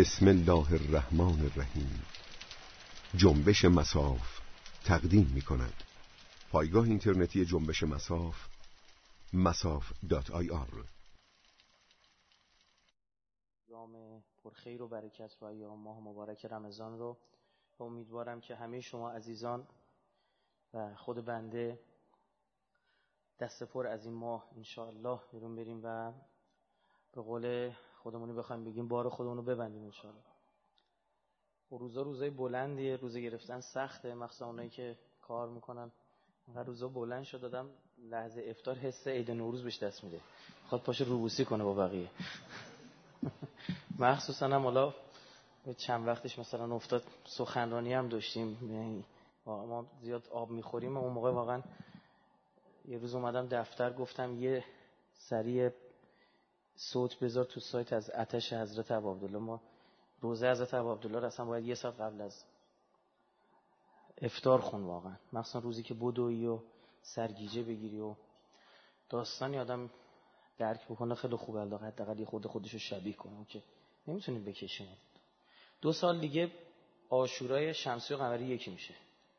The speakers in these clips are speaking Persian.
بسم الله الرحمن الرحیم. جنبش مصاف تقدیم می کند. پایگاه اینترنتی جنبش مصاف masaf.ir. ایام پرخیر و برکت و ایام ماه مبارک رمضان رو امیدوارم که همه شما عزیزان و خود بنده دست پر از این ماه انشاءالله بیرون بریم و به قول خودمونی بخوایم بگیم بار خودمونو ببندیم انشاءالله. و روزای بلندیه، روزه گرفتن سخته، مخصوصا اونایی که کار میکنن. انقدر روزا بلند شد دادم لحظه افطار حس عید نوروز بهش دست میده، خود پاشه روبوسی کنه با بقیه. مخصوصا هم حالا چند وقتش مثلا افتاد سخنرانی هم داشتیم، ما زیاد آب میخوریم. اون موقع واقعا یه روز اومدم دفتر گفتم یه سریع صوت بذار تو سایت از آتش حضرت ابوعبدالله. ما روزه حضرت ابوعبدالله رو اصلا باید یه ساعت قبل از افطار خون، واقعا مخصوصا روزی که بدوی و سرگیجه بگیری و داستانی آدم درک بکنه خیلی خوبه. حداقل یه خودشو شبیه کنه که نمیتونیم بکشیم. 2 سال دیگه عاشورای شمسی و قمری یکی میشه.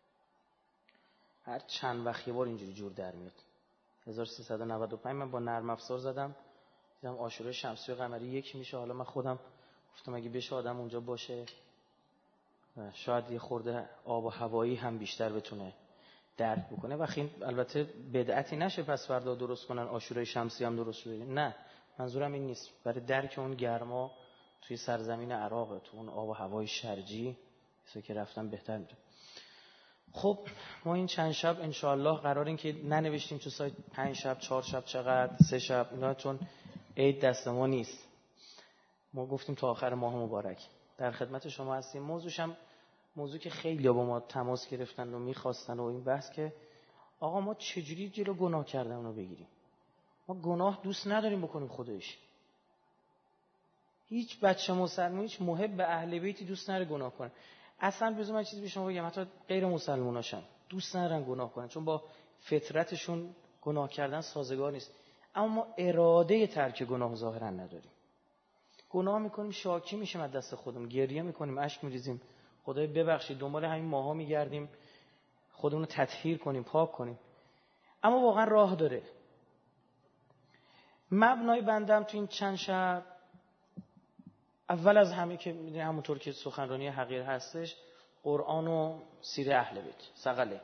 هر چند وقت یه بار اینجوری جور در میاد. 1395 من با نرم افزار زدم دیدم عاشورای شمسی و قمری یکی میشه. حالا من خودم گفتم اگه بشه آدم اونجا باشه شاید یه خورده آب و هوایی هم بیشتر بتونه درک بکنه. و خیلی البته بدعتی نشه پس فردا درست کنن عاشورای شمسی هم درست بشه، نه منظورم این نیست. برای درک اون گرما توی سرزمین عراق، تو اون آب و هوای شرجی کسی که رفتن بهتر میره. خب ما این چند شب انشاءالله قرار این که ننوشتیم تو سایت 5 شب 4 شب چقدر 3 شب اینا، چون عید دست ما نیست. ما گفتیم تا آخر ماه مبارک در خدمت شما هستیم. موضوعش هم موضوع که خیلی با ما تماس گرفتن و میخواستن و این بحث که آقا ما چجوری جلو گناه کردن رو بگیریم. ما گناه دوست نداریم بکنیم خودش. هیچ بچه مسلمان، هیچ محب به اهل بیتی دوست نداره گناه کنه. اصلا بذار من چیزی به شما بگم، حتی غیر مسلماناشن دوست ندارن گناه کنن چون با فطرتشون گناه کردن سازگار نیست. اما ما اراده ترک گناه ظاهرا نداریم. گناه میکنیم شاکی میشیم از دست خودمون، گریه میکنیم، اشک میریزیم، خدای ببخشید، دنبال همین ماها میگردیم خودمون رو تطهیر کنیم، پاک کنیم. اما واقعا راه داره. مبنای بندم تو این چند شب اول از همه که میدونی همونطور که سخنرانی حقیر هستش، قرآن و سیر اهل بیت ثقله.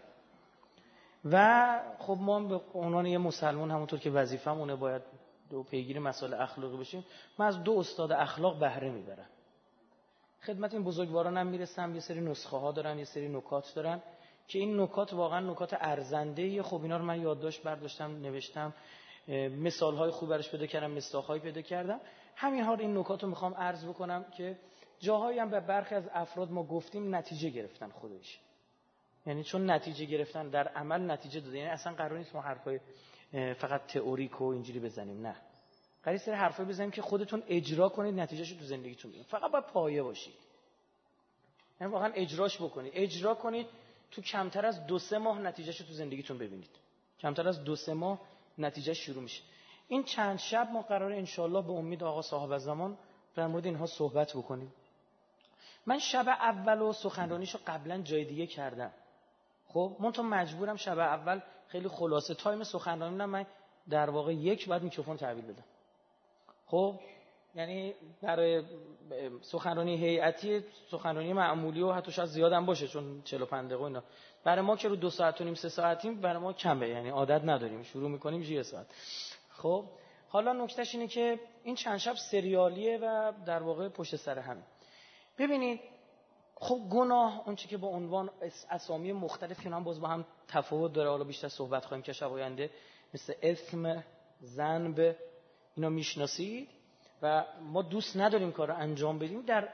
و خب ما به عنوان یه مسلمان همونطور که وظیفه‌مونه باید پیگیر مسائل اخلاقی بشیم. من از 2 استاد اخلاق بهره میبرم. خدمت این بزرگوارانم میرسم، یه سری نسخه ها دارن، یه سری نکات دارن که این نکات واقعا نکات ارزنده. خب اینا رو من یادداشت برداشتم، نوشتم، مثال های خوب براش پیدا کردم، مصداق های پیدا کردم. همین حال این نکات رو میخوام عرض بکنم که جاهایی هم به برخی از افراد ما گفتیم نتیجه گرفتن خودش. یعنی چون نتیجه گرفتن در عمل نتیجه داده. یعنی اصلا قرار نیست ما حرفای فقط تئوریک و اینجوری بزنیم، نه، قراره سری حرفا بزنیم که خودتون اجرا کنید، نتیجهشو تو زندگیتون ببینید. فقط باید پایه باشید، یعنی واقعا اجراش بکنید، اجرا کنید، تو کمتر از 2-3 ماه نتیجهشو تو زندگیتون ببینید. کمتر از 2-3 ماه نتیجه شروع میشه. این چند شب ما قراره انشالله به امید آقا صاحب الزمان در مورد اینها صحبت بکنیم. من شب اول و سخنرانیشو قبلا جای دیگه کردم. خب من تو مجبورم شب اول خیلی خلاصه تایم سخنرانیم، من در واقع 1 بعد میکروفون تحویل بدم. خب یعنی برای سخنرانی هیئتی، سخنرانی معمولی و حتی شاید زیاد هم باشه چون 45 دقیقه اینا، برای ما که رو 2 ساعت و نیم 3 ساعتیم برای ما کمه، یعنی عادت نداریم، شروع میکنیم 1 ساعت. خب حالا نکتهش اینه که این چند شب سریالیه و در واقع پشت سر هم. ببینید خب گناه اون چیزی که با عنوان اسامی مختلف که هم باز با هم تفاوت داره، حالا بیشتر صحبت خواهیم که شب آینده، مثل اثم، ذنب، اینا میشناسید و ما دوست نداریم کار رو انجام بدیم. در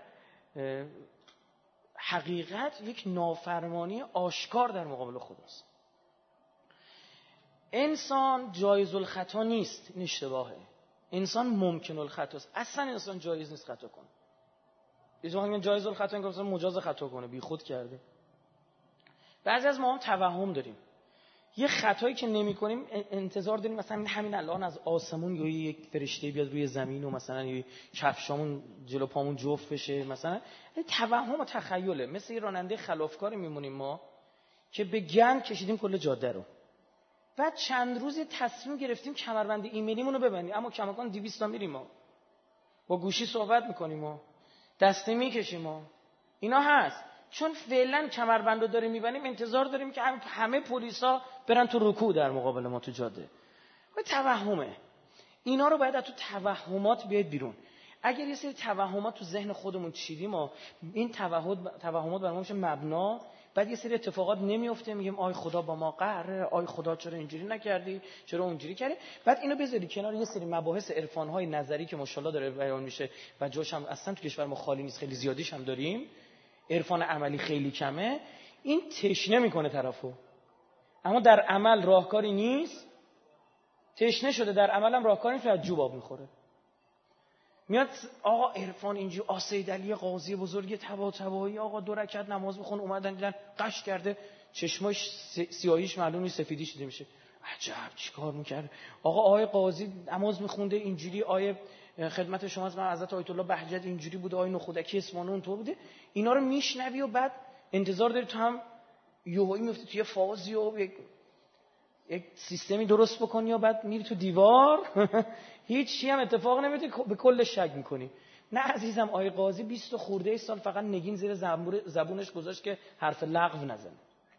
حقیقت یک نافرمانی آشکار در مقابل خداست. انسان جایز الخطا نیست، این اشتباهه. انسان ممکن الخطاست، اصلا انسان جایز نیست خطا کنه. این جایز الخطا این مجاز خطا کنه، بی خود کرده. بعضی از ما هم توهم داریم یه خطایی که نمی‌کنیم انتظار داریم مثلا همین الان از آسمون یا یک فرشته بیاد روی زمین و مثلا یه کفشامون جلو پامون جفت بشه، مثلا توهم و تخیله. مثل یه راننده خلافکاری میمونیم ما که به گند کشیدیم کل جاده رو و چند روزی تصمیم گرفتیم کمربند ایمیلیمون رو ببندیم، اما کماکان 200 تا میریم ما با گوشی صحبت میکنیم ما دستی میکشیم ما. اینا هست چون فعلا کمربند رو داریم میبندیم، انتظار داریم که همه پلیسا برن تو رکوع در مقابل ما تو جاده. و توهمه. اینا رو باید از تو توهمات بیاد بیرون. اگر یه سری توهمات تو ذهن خودمون چیدیم و این توهمات برامون میشه مبنا، بعد یه سری اتفاقات نمیفته، میگیم آی خدا با ما قهره، آی خدا چرا اینجوری نکردی، چرا اونجوری کردی. بعد اینو بذاری کنار یه سری مباحث عرفان‌های نظری که ماشاءالله داره بیان میشه و جاش هم اصلا تو کشور ما خالی نیست، خیلی زیادیش هم داریم، عرفان عملی خیلی کمه. این تشنه میکنه طرفو، اما در عمل راهکاری نیست. تشنه شده در عمل هم راهکاری نیست، از جوب آب میخوره. میاد آقا عرفان اینجوری، سید علی قاضی بزرگ طباطبایی آقا 2 رکعت نماز بخون، اومدن دیدن قش کرده، چشماش سیاهیش معلوم نیست، سفیدی شده میشه. عجب چیکار میکرد آقا؟ آقای قاضی نماز میخونده اینجوری، آیه خدمت شما از حضرت آیت الله بهجت اینجوری بوده، آیه نخودکی اسمانه اونطور بوده. اینا رو میشنوی و بعد انتظار داری تو هم یوهایی میفتی توی فازی و یک سیستمی درست بکنی و بعد میری تو دیوار هیچ چی هم اتفاق نمیفته، به کل شک میکنی. نه عزیزم، آیه قاضی 20 خورده سال فقط نگین زیر زبونش گذاشت که حرف لغو نزنه.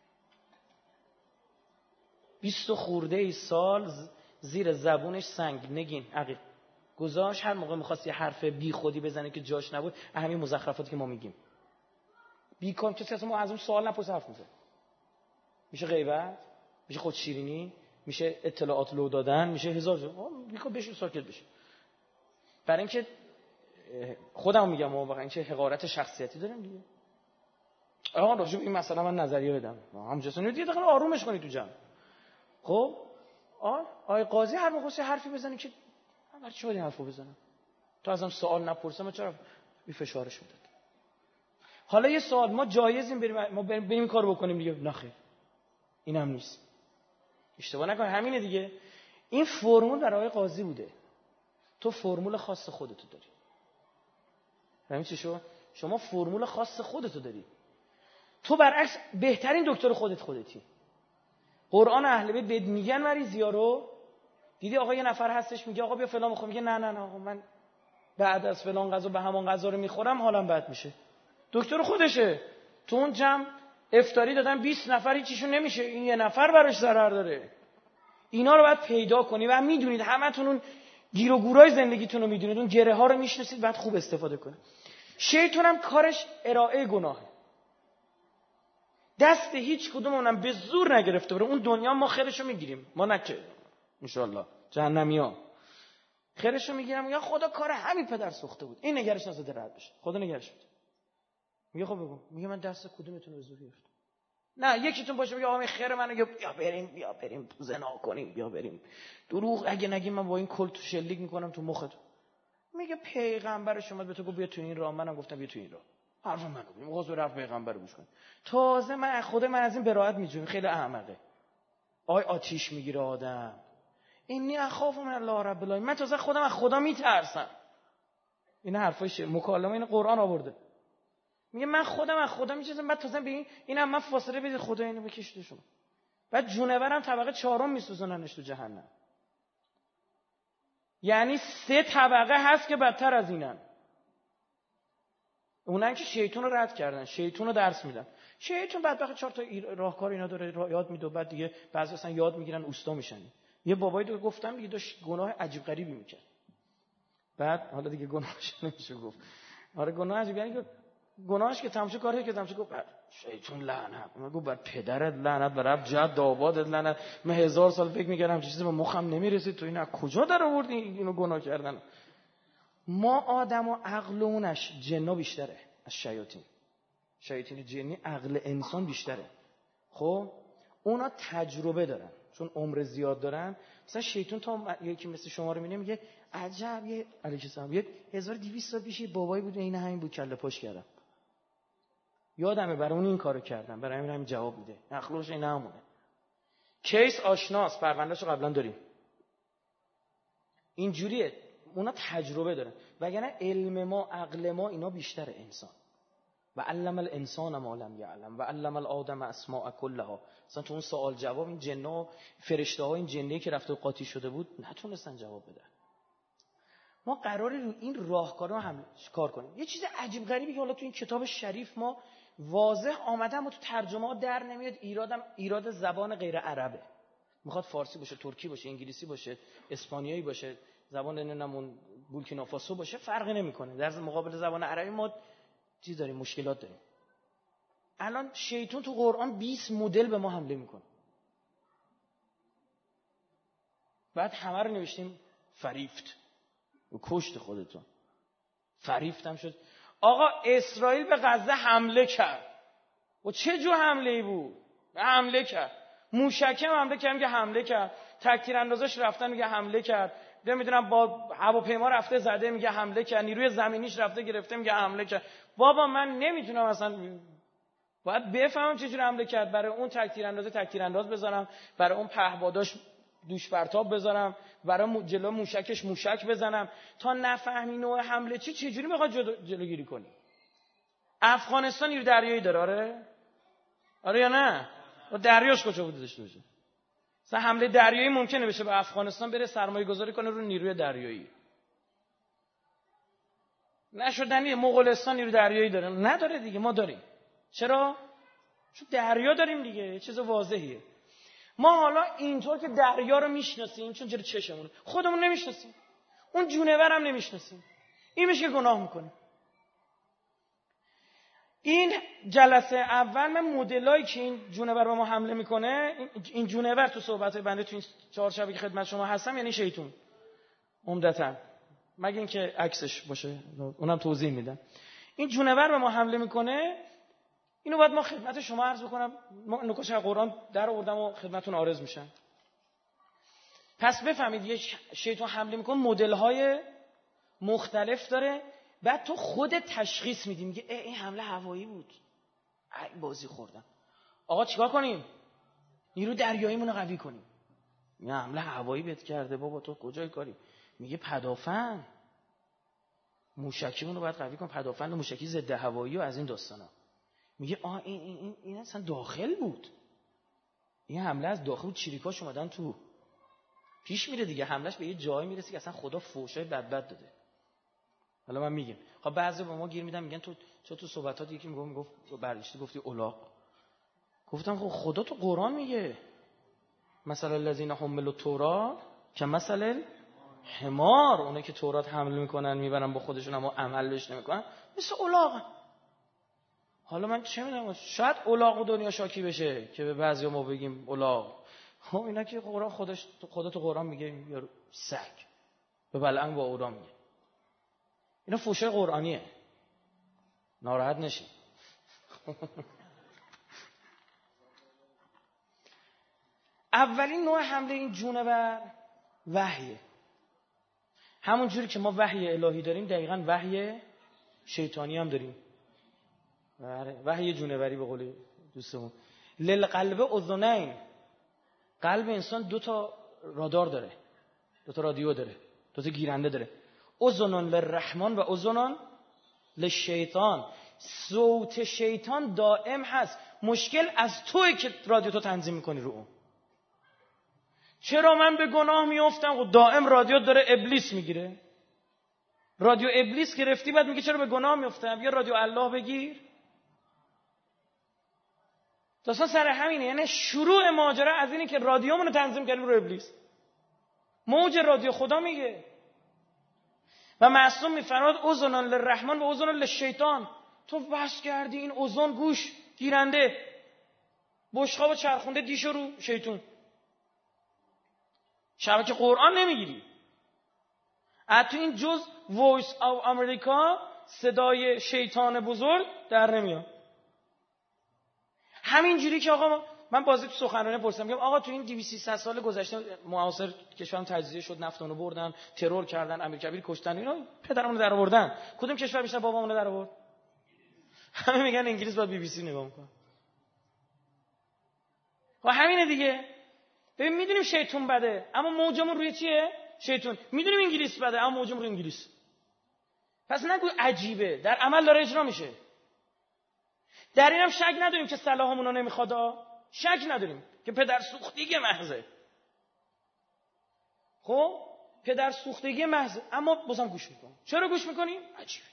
20 خورده سال زیر زبونش سنگ نگین عقیق گذاشت، هر موقع می‌خواست یه حرف بی خودی بزنه که جاش نبود، همین مزخرفاتی که ما میگیم بیکام، کسی اصلا ما از اون سوال نپرسه حرف میزنه. میشه غیبت، میشه خود شیرینی، میشه اطلاعات لو دادن، میشه هزار جور. بیکام بشه ساکت بشه. برای اینکه خودم میگم ما واقعا چه حقارت شخصیتی داریم دیگه. آقا راجع به این مسئله من نظریه بدم، همجاستون دیگه داخل آرومش کنید تو جمع. خب آقای قاضی هر موقع حرفی بزنه که من چه باید حرفو بزنم؟ تو ازم سوال نپرسم چرا بی فشارش میداد؟ حالا یه سوال، ما جایزیم بریم این کارو بکنیم دیگه؟ نه خیر، اینم نیست. اشتباه نکن، همینه دیگه. این فرمول برای آقای قاضی بوده، تو فرمول خاص خودتو داری. همین چی شو؟ شما فرمول خاص خودتو داری. تو برعکس بهترین دکتر خودتی. قرآن اهل بیت بهت میگن مریضیا رو دیدی، آقا یه نفر هستش میگه آقا بیا فلان بخور، میگه نه آقا من بعد از فلان غذا به همان غذا رو میخورم حالم بد میشه. دکتر خودشه. تو اون جمع افطاری دادن 20 نفر هیچیشون نمیشه، این یه نفر براش ضرر داره. اینا رو باید پیدا کنی و میدونید همتون اون گیر و گورای زندگیتون رو میدونید، اون گره ها رو میشناسید، بعد خوب استفاده کنید. شیطان هم کارش ارائه گناهه. دست هیچ کدومونم به زور نگرفته بره. اون دنیا ما خیرشو میگیریم، ما نکه ان شاء الله جهنمیا خیرشو میگیرم. میگه خدا کار همین پدر سوخته بود، این نگرش نزده رد بشه، خدا نگرش میده. میگه خب بگو، میگه من دست کدومتون رو به زور گرفتم؟ نه یکیتون باشه میگه آقا خیر منو بیا بریم زنا کنیم، بیا بریم. دروغ اگه نگیم من با این کل تو شلیک میکنم تو مخت. میگه پیغمبر شما به تو گفت بیا تو این راه، منم گفتم بیا تو این راه. حرف من گفتم موضوع حرف پیغمبر رو گوش کن. تازه من خود من از این براءت میجوام، خیلی احمقه. آتیش میگیره آدم. اینی اخاف من الله رب العالمین، من تازه خودم از خدا میترسم. این حرفش مکالمه این قرآن آورده. میگه من خودم از خدا میترسم، بعد تازه به اینم من فاصله بدید خدا اینو بکشید شما. بعد جونورم طبقه 4 میسوزوننش تو جهنم. یعنی 3 طبقه هست که بدتر از اینن. اونن که شیطان رو رد کردن، شیطان رو درس میدن. شیطان بدبخت 4 تا راهکار اینا داره یاد میده، بعد دیگه بعضی اصلا یاد میگیرن اوستا میشن. یه بابایی رو گفتم دیگه داشت گناه عجیب غریبی میکرد. بعد حالا دیگه گناهش نمیشه گفت. آره گناه عجیب غریبی، گناهش که تماشا کاری که تماشا گفت شیطان لعنت. من گفت بر پدرت لعنت، بر رب جد آبادت لعنت. من 1000 سال فکر میکردم چیزی به مخم نمیرسید، تو این از کجا در آوردی اینو گناه کردن؟ ما آدم و عقلونش جنا بیشتره از شیاطین. شیاطین جنی عقل انسان بیشتره. خب اونا تجربه دارن چون عمر زیاد دارن. مثلا شیطان تا یکی مثل شما رو میبینه میگه عجب، یه علیه السلام 1200 سال پیش بابایی بود این همین بود کله پاش کردم. یادمه برای اون این کارو کردم، برای همین جواب میده. اخلاقش این همونه. کیس آشناست، پروندهشو قبلا داریم. اینجوریه، اونا تجربه دارن. وگرنه علم ما، عقل ما اینا بیشتر انسان. و علم الانسان ما لم یعلم و علم الآدم اسماء کلها. مثلا تو اون سوال جواب این جن‌ها، فرشته‌ها، این جنی که رفته قاطی شده بود نتونستن جواب بدن. ما قراره رو این راهکارا هم کار کنیم. یه چیز عجیب غریبی که حالا تو این کتاب شریف ما واضح آمده اما تو ترجمه ها در نمیاد، ایراد زبان غیر عربه. میخواد فارسی باشه، ترکی باشه، انگلیسی باشه، اسپانیایی باشه، زبان نمون بورکینافاسو باشه، فرقی نمیکنه. در مقابل زبان عربی ما چیز داریم، مشکلات داریم. الان شیطان تو قرآن 20 مدل به ما حمله میکنه. بعد همه رو نوشتیم فریفت و کشت خودتون. فریفت هم شد. آقا اسرائیل به غزه حمله کرد. و چه جو حمله ای بود؟ حمله کرد. موشکم حمله کرد، میگه حمله کرد. تک‌تیراندازاش رفتن، میگه حمله کرد. نمیدونم با هواپیما رفته زده، میگه حمله کرد. نیروی زمینیش رفته گرفته، میگه حمله کرد. بابا من نمیتونم اصلا، باید بفهمم چجوری حمله کرد. برای اون تک‌تیرانداز بذارم، برای اون پهپاداش دوش پرتاب بذارم، برای جلو موشکش موشک بزنم. تا نفهمی نوع حمله چجوری میخواد جلوگیری کنی؟ افغانستان نیروی دریایی داره؟ آره یا نه؟ و دریاش کجا بوده داشته باشه؟ مثلا حمله دریایی ممکنه بشه به افغانستان، بره سرمایه گذاری کنه رو نیروی دریایی. نشدنیه. مغولستان نیروی دریایی داره؟ نداره دیگه، ما داریم. چرا؟ چون دریا داریم دیگه، چیز واضحیه. ما حالا اینطور که دریا رو میشناسیم چون جلوی چشمونه، خودمون نمیشناسیم. اون جونور هم نمیشناسیم. این میشه گناه میکنه. این جلسه اول من مدلایی که این جونور به ما حمله میکنه، این جونور تو صحبت بنده تو این 4 شبی که خدمت شما هستم یعنی شیطون عمدتاً، مگه اینکه عکسش باشه اونم توضیح میدم. این جونور به ما حمله میکنه، اینو باید ما خدمت شما عرض بکنم. نکات از قرآن در آوردم و خدمتتون عارض میشن. پس بفهمید یه شیطان حمله میکنه، مدل‌های مختلف داره. بعد تو خودت تشخیص میدی، میگه این حمله هوایی بود، ای بازی خوردم. آقا چیکار کنیم؟ نیرو دریاییمون رو قوی کنیم. یه حمله هوایی بهت کرده، بابا تو کجای کاری؟ میگه پدافند موشکیمون رو باید قوی کنیم، پدافند موشکی ضد هوایی و از این داستانا. میگه این اصلا داخل بود، این حمله از داخل بود، چریکاش اومدن تو. پیش میره دیگه، حملهش به یه جایی میرسه که اصلا خدا فوشای بد داده. حالا من میگم، خب بعضی با ما گیر میدن، میگن تو صحبتات یکی میگفت برگشتی گفتی الاغ. گفتم خب خدا تو قرآن میگه مثلا الذین حملوا التوراة کمثل حمار، اونه که تورات حمل میکنن میبرن با خودشون اما عملش نمیکنن، مثل الاغ. حالا من چه میدونم، شاید الاغ دنیا شاکی بشه که به بعضیا ما بگیم الاغ. خب اینا که قرآن خدا تو قرآن میگه یا سگ به بلعن با اودا میگه. اینا فوشه قرآنیه، ناراحت نشید. اولین نوع حمله این جونور وحیه. همون جوری که ما وحی الهی داریم دقیقاً وحی شیطانی هم داریم. وحی جونوری به قول دوستمون. للقلب اذنین، قلب انسان 2 تا رادار داره، 2 تا رادیو داره، 2 تا گیرنده داره. اذن للرحمن و اذن للشیطان. صوت شیطان دائم هست، مشکل از توئه که رادیو تو تنظیم میکنی رو اون. چرا من به گناه میافتم؟ و دائم رادیو داره ابلیس میگیره. رادیو ابلیس گرفتی بعد میگه چرا به گناه میافتم؟ یا رادیو الله بگیر. داستان سر همینه. یعنی شروع ماجرا از اینه که رادیومونو تنظیم کردیم رو ابلیس. موج رادیو خدا میگه و معصوم میفرماد اذن للرحمن و اذن للشیطان. تو بس کردی این اذن گوش گیرنده، بشقابو چرخونده دیشو رو شیطون. شبکه قرآن نمیگیری. تو این جز وایس آف امریکا صدای شیطان بزرگ در نمیاد. همین جوری که آقا من بازی تو سخنرانی پرسیدم، میگم آقا تو این 200 سال گذشته معاصر کشورم تجزیه شد، نفتونو بردن، ترور کردن، امیرکبیر کشتن، اینا پدرمونو در آوردن. کدوم کشور بیشتر بابامونو در آورد؟ همه میگن انگلیس با BBC نگاه میکنه. و همینه دیگه. ببین میدونیم شیطون بده، اما موجمون روی چیه؟ شیطون. میدونیم انگلیس بده، اما موجمون روی انگلیس. پس نگو عجیبه، در عمل داره اجرا میشه. در اینم شک نداریم که صلاحمون رو نمیخواد، شک نداریم که پدر سوختگی محضه. خب پدر سوختگی محض، اما بازم گوش میکنیم. چرا گوش میکنیم؟ عجیبه،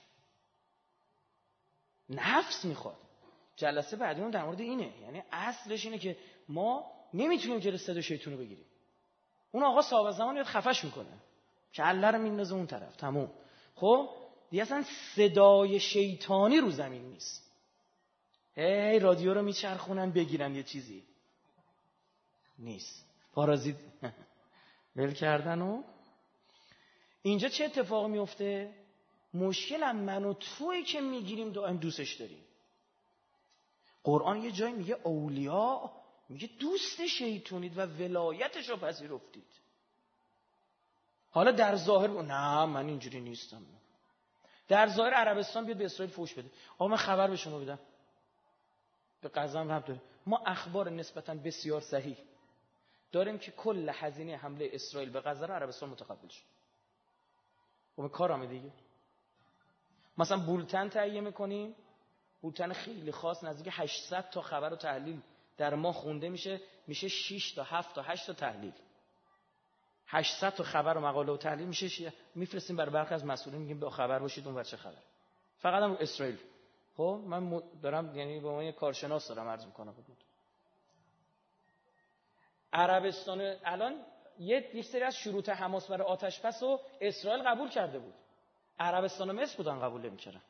نفس میخواد. جلسه بعدیمون در مورد اینه، یعنی اصلش اینه که ما نمیتونیم جلوی صدای شیطون رو بگیریم. اون آقا صاحب زمان میاد خفش میکنه، کله رو میندازه اون طرف، تموم. خب دیگه اصلا صدای شیطانی رو زمین نیست. هی رادیو رو میچرخونن بگیرن یه چیزی نیست، پارازیت ول کردن. و اینجا چه اتفاق میفته؟ مشکل من و تویی که میگیریم دائم دوستش داریم. قرآن یه جایی میگه اولیاء، میگه دوست شیطونید و ولایتش رو پذیرفتید. حالا در ظاهر نه من اینجوری نیستم. در ظاهر عربستان بیاد به اسرائیل فوش بده. آقا من خبر به شما بدم، به قضا ربط داره، ما اخبار نسبتاً بسیار صحیح داریم که کل هزینه حمله اسرائیل به غزه رو عربستان متقبل شد. خب کارامه دیگه. مثلا بولتن تهیه میکنیم، بولتن خیلی خاص، نزدیک 800 تا خبر و تحلیل در ما خونده میشه 6 تا 7 تا 8 تا تحلیل. 800 تا خبر و مقاله و تحلیل میشه میفرستیم برای برخی از مسئولین، میگیم با خبر باشید اون بچه خبر. فقط هم اسرائیل. خب من دارم یعنی به عنوان کارشناس دارم عرض میکنم. عربستان الان یک سری از شروط حماس برای آتش‌بس رو اسرائیل قبول کرده بود، عربستان و مصر بودن قبول نمی‌کردن.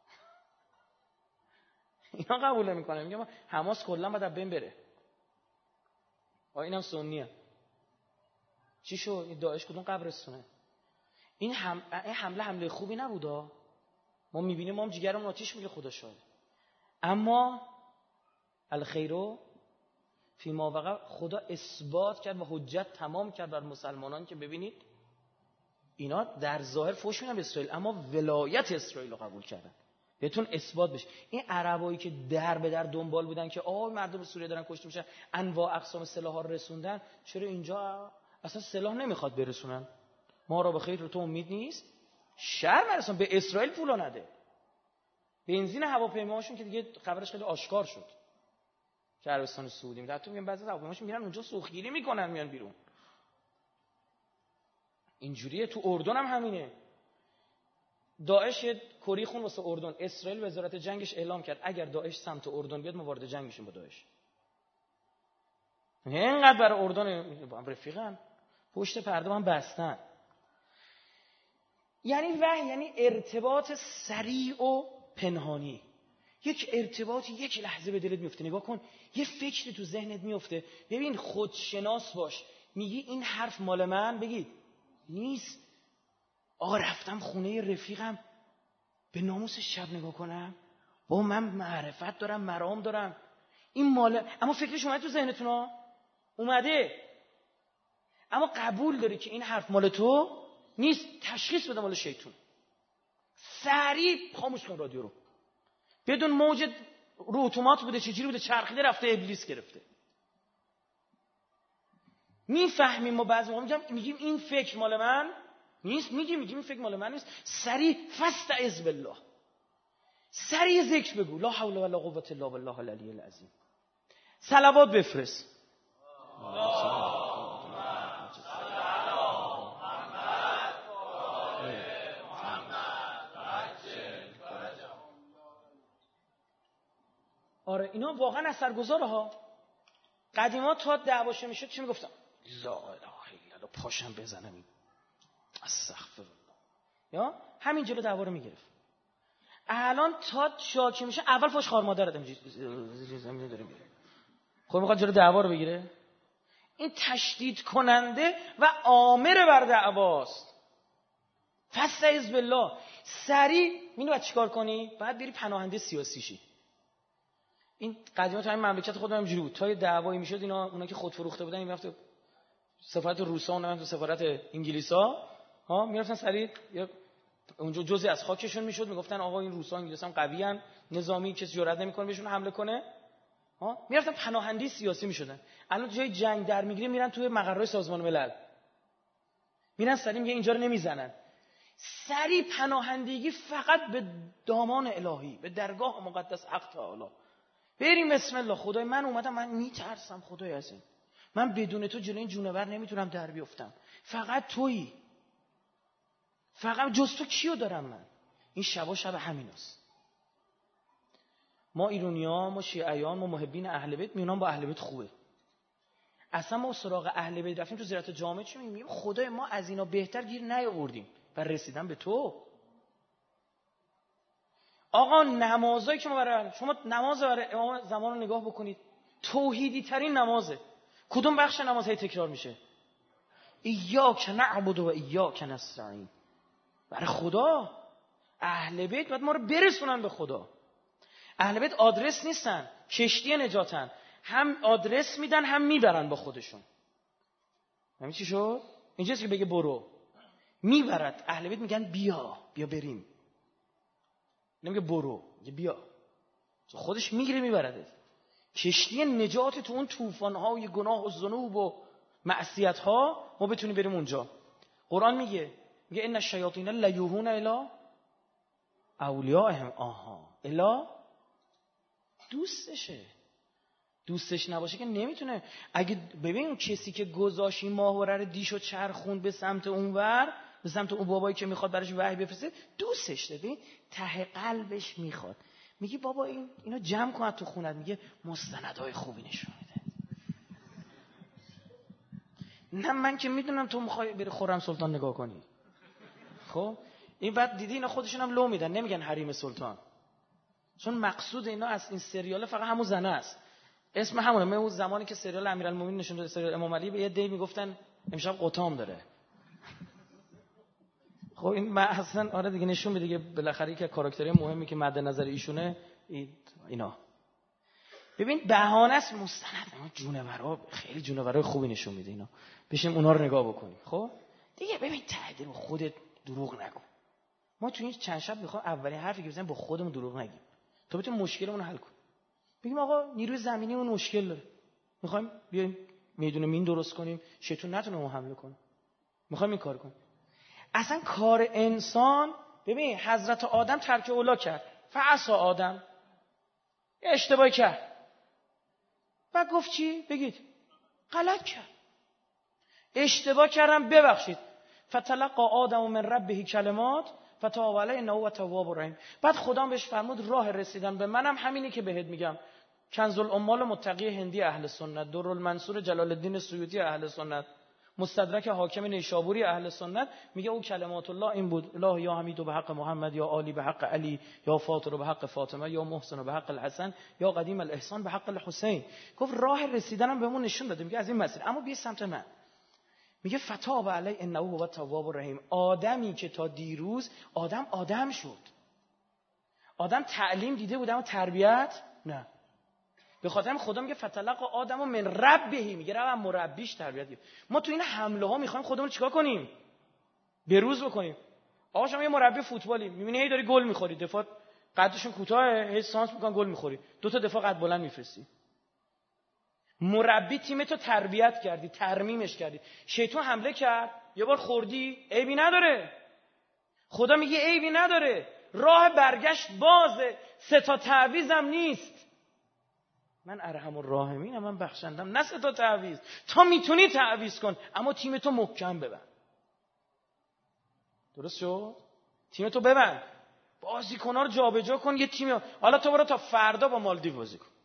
اینا قبول نمی‌کنن، میگم حماس کلا باید از بین بره. اینم سنیه. چی شو؟ این داعش کدوم قبرستونه؟ این حمله خوبی نبودا. ما می‌بینیم، ما هم جیگرمون آتیش میگه خدا شاهد. اما الخیرو فی ما وقع، خدا اثبات کرد و حجت تمام کرد بر مسلمانان که ببینید اینا در ظاهر فوش میدن به اسرائیل، اما ولایت اسرائیل رو قبول کردن. بهتون اثبات بشه. این عربایی که در به در دنبال بودن که مردم سوریه دارن کشته میشن، انواع اقسام سلاح‌ها رو رسوندن، چرا اینجا اصلا سلاح نمیخواد برسونن؟ ما را به خیر رو تو امید نیست؟ شرم برسون به اسرائیل پولا نده. بنزین هواپیماهاشون که دیگه خبرش خیلی آشکار شد که عربستان سعودی میاد، تو میگن بعضی هواپیماشون میرن اونجا سوختگیری میکنن میان بیرون. اینجوریه. تو اردن هم همینه. داعش کری خون واسه اردن، اسرائیل وزارت جنگش اعلام کرد اگر داعش سمت اردن بیاد ما وارد جنگ میشیم با داعش. اینقدر برای اردن با هم رفیقن، پشت پرده هم بستن. یعنی یعنی ارتباط سریع و پنهانی. یک ارتباطی یک لحظه به دلت میفته. نگاه کن، یه فکری تو ذهنت میفته. ببین خودشناس باش. میگی این حرف مال من، بگید نیست. آقا رفتم خونه رفیقم، به ناموس شب نگاه کنم، با من معرفت دارم، مرام دارم، این مال، اما فکرش اومد تو ذهنتون ها، اومده، اما قبول داری که این حرف مال تو نیست. تشخیص بده مال شیطون. سریع خاموش کن رادیو رو. بدون موج رو اتومات بوده، چجوری بوده، چرخیده رفته، ابلیس گرفته. میفهمیم ما بعضی موقع میگیم این فکر مال من نیست، میگیم این فکر مال من نیست. سریع فاستعذ بالله، سریع ذکر بگو لا حول ولا قوة الا بالله العلی العظیم. صلوات بفرست. آره اینا واقعا اثرگذاره ها. قدیما تا دعواشه میشد چی میگفتم؟ لا اله الا الله، پاشم بزنم استغفرالله، یا همین جلو دعوا رو میگرفت. الان تا شاکی میشه اول فاش خار مادر دادم زمین داره میره، خب میخواد جلو دعوا رو بگیره. این تشدید کننده و آمر بر دعواست. فاستعذ بالله. سریع اینو باید چیکار کنی؟ بعد بری پناهنده سیاسی شی. این قدیما تو همین مملکت خودم اینجوری بود، تا دعوایی میشد اینا، اونا که خود فروخته بودن، این وقت سفارت روسا و تو سفارت انگلیسا ها میرفتن سریع اونجا جزئی از خاکشون میشد، میگفتن آقا این روسا انگلیسا هم قوی ان، نظامی کسی جرئت نمیکنه بهشون حمله کنه میرفتن پناهنده سیاسی میشدن. الان جای جنگ در میگیره میرن توی مقرهای سازمان ملل، میرن سری میگه اینجا رو نمیزنن. سری پناهندگی فقط به دامان الهی، به درگاه مقدس حق تعالی. بریم بسم الله. خدای من اومدم، من میترسم خدای از این، من بدون تو جلوی این جونور نمیتونم در بیفتم، فقط تویی، فقط جز تو کیو دارم من. این شب همین است. ما ایرانی‌ها، ما شیعیان، ما محبین اهل بیت میونم با اهل بیت خوبه. اصلا ما سراغ اهل بیت رفتیم تو زیارت جامع چی میگیم؟ خدای ما از اینا بهتر گیر نیاوردیم و رسیدن به تو. آقا نمازایی که ما برای شما نماز برای امام زمان رو نگاه بکنید، توحیدی ترین نمازه. کدوم بخش نماز هی تکرار میشه؟ ایاک نعبد و ایاک نستعین. برای خدا. اهل بیت باید ما رو برسونن به خدا. اهل بیت آدرس نیستن، کشتی نجاتن، هم آدرس میدن هم میبرن با خودشون. همین چی شد؟ اینجاست که بگه برو، میبرد. اهل بیت میگن بیا بریم، نمیگه برو، میگه بیا. خودش میگیره میبرده. کشتی نجات تو اون طوفان‌های گناه و ذنوب و معصیت‌ها ما بتونیم بریم اونجا. قرآن میگه ان الشیاطین لیوحون الی اولیائهم. الی دوستش نباشه که نمیتونه. اگه ببین اون کسی که گذاشت این ماهواره رو دیشو چرخوند به سمت اونور، به سمت اون بابایی که میخواد براش وحی بفرسته، دوستش داره، ته قلبش میخواد. میگی بابا اینو جمع کن تو خونت، میگه مستندهای خوبی نشون میده. نه من که میدونم تو میخوای بری خرم سلطان نگاه کنی. خب این بعد دیدی اینا خودشون هم لو میدن، نمیگن حریم سلطان، چون مقصود اینا از این سریال فقط همون زنه است. اسم همونه. من اون زمانی که سریال امیرالمومنین نشون داد، سریال امام علی، به یه دی میگفتن امشب قطام داره. خب این من اصلا آره دیگه نشون میده که بالاخره یک کاراکتری مهمی که مد نظر ایشونه اینا. ببین بهانه است مستند. ما جونورا خیلی جونورای خوبی نشون میده اینا، بشیم اونا رو نگاه بکنیم. خب دیگه ببین تعدیل خودت دروغ نگو. ما تو این چند شب میخوام اولین حرفی که بزنیم با خودمون دروغ نگیم تا بتونیم مشکلمون رو حل کنیم. بگیم آقا نیروی زمینیمون مشکل داره، میخوایم بیایم میدون مین درست کنیم شیطون نتونه اون حمله کنه، میخوایم این کار کنیم. اصلا کار انسان، ببین حضرت آدم ترک اولا کرد، فعصى آدم، اشتباه کرد، بعد گفت چی؟ بگید غلط کرد، اشتباه کردم ببخشید. فتلقى آدم من ربه کلمات فتاب علیه انه هو التواب الرحیم. بعد خدا بهش فرمود راه رسیدن به منم همینی که بهت میگم. کنز الامال متقی هندی اهل سنت، درالمنصور جلال الدین سیوطی اهل سنت، مستدرک حاکم نیشابوری اهل سنت، میگه او کلمات الله این بود: الله یا حمید به حق محمد، یا عالی به حق علی، یا فاطر به حق فاطمه، یا محسن به حق الحسن، یا قدیم الاحسان به حق الحسین. گفت راه رسیدنم بهمون نشون بده، میگه از این مسیر، اما بیا سمت من. میگه فتاب علی انه هو التواب الرحیم. آدمی که تا دیروز آدم شد، آدم تعلیم دیده بود اما تربیت نه. به خاطر خدا میگه فتلقى آدم من ربه، میگه رب مربیش تربیت گرفت. ما تو این حمله ها میخوایم خودمون چیکار کنیم؟ بروز بکنیم. آقا شما یه مربی فوتبالی میبینی هی داری گل میخوری، دفاع قدشون کوتاه، هی سانس میکنن گل میخوری، دو تا دفاع قد بلند میفرستی. مربی تیم تو تربیت کردی، ترمیمش کردی، شیطان حمله کرد، یه بار خوردی، عیبی نداره. خدا میگه عیبی نداره، راه برگشت بازه، 3 تا تعویضم نیست. من ارحم الراحمینم، من بخشندم، نه 3 تا تعویض. تا میتونی تعویض کن، اما تیم تو محکم ببند. درست شد؟ تیم تو ببند، بازیکن‌ها رو جابجا کن. یه تیم حالا تو برو تا فردا با مالدیو بازی کن.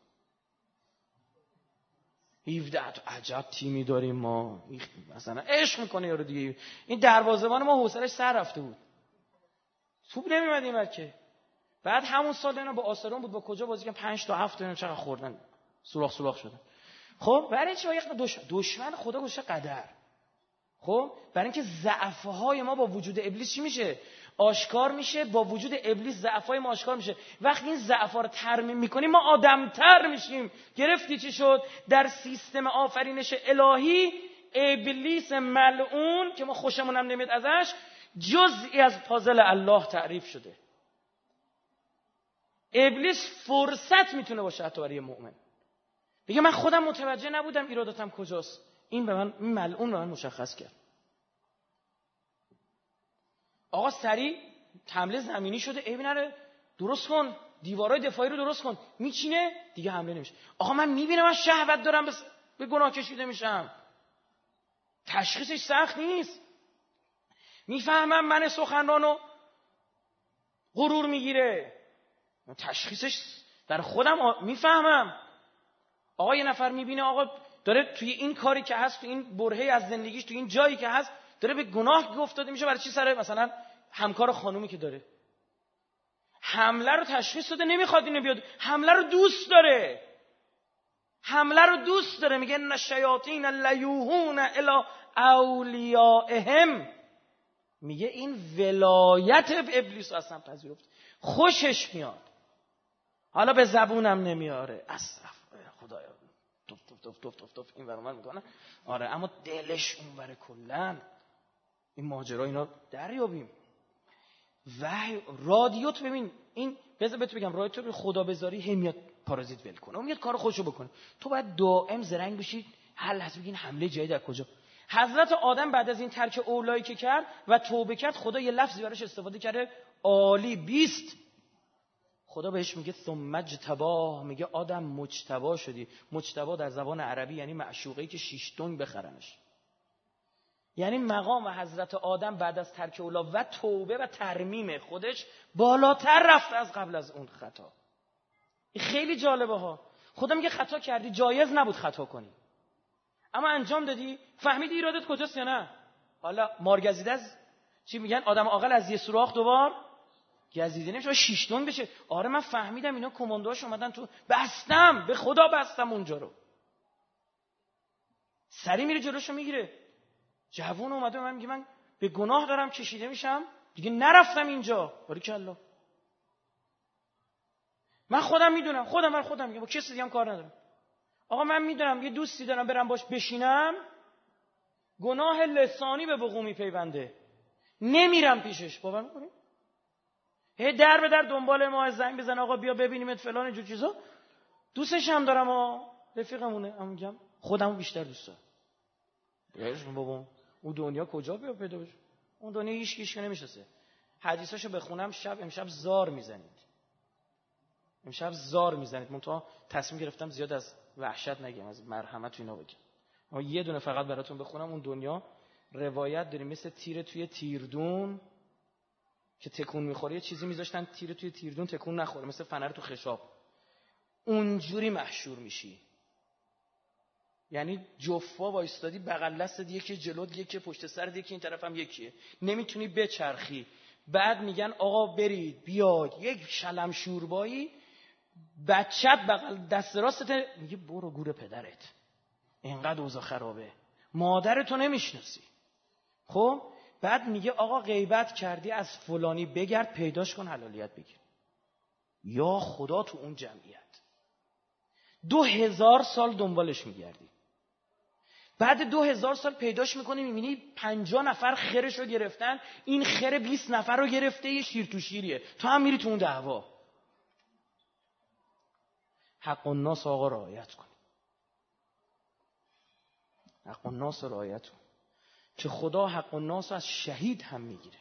17 عجب تیمی داریم ما، مثلا عشق میکنه یارو دیگه. این دروازه‌بان ما حوصله‌اش سر رفته بود، توپ نمی‌اومد این که. بعد همون سال اینا با آسرون بود، با کجا بازی کردن 5 تا 7 تا اینا چقدر خوردن، سوراخ شدن. خب برای چی؟ دشمن خدا گوشه قدر. خب برای اینکه ضعف‌های ما با وجود ابلیس چی میشه؟ آشکار میشه. با وجود ابلیس ضعف‌های ما آشکار میشه. وقتی این ضعف‌ها رو ترمیم میکنیم ما آدم‌تر میشیم. گرفتی چی شد؟ در سیستم آفرینش الهی ابلیس ملعون که ما خوشمون هم نمیاد ازش، جزئی از پازل الله تعریف شده. ابلیس فرصت میتونه باشه حتی برای مؤمن. بگه من خودم متوجه نبودم ایراداتم کجاست، این ملعون به من مشخص کرد. آقا سریع حمله زمینی شده، عیبی نره درست کن، دیوارای دفاعی رو درست کن، میچینه دیگه حمله نمیشه. آقا من میبینم من شهوت دارم به گناه کشیده میشم، تشخیصش سخت نیست. میفهمم من سخنرانو غرور میگیره، تشخیصش در خودم میفهمم. آقا یه نفر میبینه آقا داره توی این کاری که هست، توی این برهه از زندگیش، توی این جایی که هست داره به گناه افتاده میشه، برای چی؟ سر مثلا همکار خانومی که داره حمله رو تشخیص داده، نمیخواد اینو بیاد، حمله رو دوست داره، حمله رو دوست داره. میگه ان الشیاطین لیوحون الی اولیائهم، میگه این ولایت ابلیس اصلا پذیرفت، خوشش میاد. حالا به زبونم نمیاره، اسف خدایا توف توف توف توف توف توف این برام میکنه، آره، اما دلش اونوره. کلا این ماجرا اینا دریابیم. وحی رادیو تو ببین، این بذار بهت بگم، رادیو تو خدا بذاری هم میاد پارازیت ول کنه، اون میاد کار خودشو بکنه، تو باید دائم زرنگ بشی حل هست بگین حمله جدید از کجا. حضرت آدم بعد از این ترک اولایی که کرد و توبه کرد، خدا یه لفظی براش استفاده کرده عالی 20. خدا بهش میگه ثم اجتباه، میگه آدم مجتبا شدی. مجتبا در زبان عربی یعنی معشوقه‌ای که 6 دنگ بخرنش. یعنی مقام حضرت آدم بعد از ترک اولا و توبه و ترمیم خودش بالاتر رفت از قبل از اون خطا. این خیلی جالبه ها. خدا میگه خطا کردی، جایز نبود خطا کنی، اما انجام دادی، فهمیدی ایرادت کجاست یا نه؟ حالا مارگزیده از چی میگن، آدم عاقل از یه سوراخ دوبار گزیده نمیشه، 6 دنگ بشه. آره من فهمیدم اینا کماندوهاش اومدن تو، بستم، به خدا بستم اونجا رو. سری میره جلوشو میگیره. جوون اومده من میگه من به گناه دارم کشیده میشم، دیگه نرفتم اینجا. باریکالله. من خودم میدونم، خودم میگم با کسی دیگه هم کار ندارم. آقا من میدونم یه دوستی دارم برم باش بشینم، گناه لسانی به وقوع میپیونده، نمیرم پیشش. باور میکنی؟ هی در به در دنبال ما زنگ بزن آقا بیا ببینیمت فلان اینجور چیزا. دوستش هم دارم رفیقمونه، اما میگم خودمو بیشتر دوست دارم. یعنی بابا اون دنیا کجا پیدا بشه؟ اون دنیا هیچ کی نمیشناسه. حدیثاشو بخونم امشب زار میزنید. من تصمیم گرفتم زیاد از وحشت نگم، از مرحمت و اینا بگم. اما یه دونه فقط براتون بخونم. اون دنیا روایت داریم مثل تیر توی تیردون که تکون میخوره، یه چیزی میذاشتن تیر توی تیردون تکون نخوره، مثل فنر تو خشاب، اونجوری محشور میشی. یعنی جفا وایستادی بغل دستت، یکی جلوت، یکی پشت سرت، یکی این طرفم یکیه، نمیتونی بچرخی. بعد میگن آقا برید بیاد یک شلم شوربایی، بچت بغل دست راستت، میگه برو گور پدرت، اینقدر اوضاع خرابه، مادرتو نمیشناسی. خب بعد میگه آقا غیبت کردی از فلانی، بگرد پیداش کن حلالیت بگیر. یا خدا تو اون جمعیت 2000 سال دنبالش میگردی، بعد 2000 سال پیداش میکنی، میبینی 50 نفر خرش رو گرفتن، این خر 20 نفر رو گرفته، یه شیر تو شیریه، تو هم میری تو اون دعوا. حق الناس آقا رعایت کن، حق الناس رعایت کن که خدا حق الناس از شهید هم میگیره،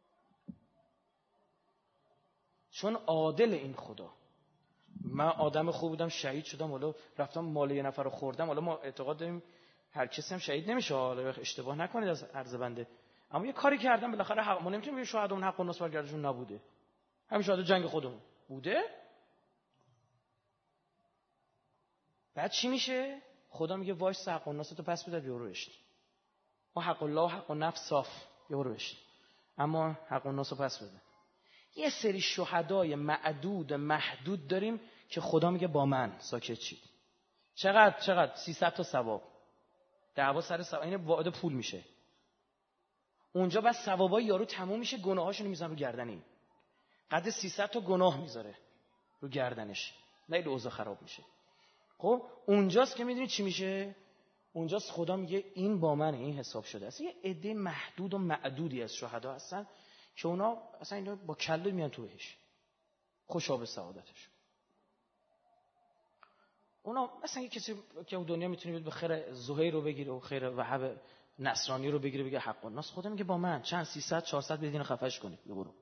چون عادل این خدا. من آدم خوب بودم شهید شدم، حالا رفتم مال یه نفر رو خوردم، حالا ما اعتقاد داریم هر کسی هم شهید نمیشه، حالا اشتباه نکنید از عرض بنده، اما یه کاری کردم بالاخره حق، ما نمیتونیم یه شهادمون حق الناس برگردشون نبوده، همین شهادت جنگ خودمون بوده. بعد چی میشه؟ خدا میگه وایس حق الناس تو پس بده بیارو بشین. ما حق الله و حق النفس صاف بیارو بشین، اما حق الناس رو پس بده. یه سری شهدای معدود محدود داریم که خدا میگه با من ساکت شید. چقدر 300 تا ثواب، دعوا سر ثواب، این وعده پول میشه. اونجا بس ثوابای یارو تموم میشه، گناهاشونو میذارن رو گردن این، قد 300 تا گناه میذاره رو گردنش، نه اوضاع خراب میشه. خب اونجاست که میدونید چی میشه؟ اونجاست خدا میگه این با من، این حساب شده است. یه عده محدود و معدودی از شهدا هستن که اونا اصلا اینا با کله میان تو بهش، خوشا به سعادتش. اونا مثلا کسی که دنیا میتونه به خیر زهیر رو بگیره و خیر وهب نصرانی رو بگیره بگه حق الناس، خدا میگه با من چند 300 400 بدین خفش کنید برو.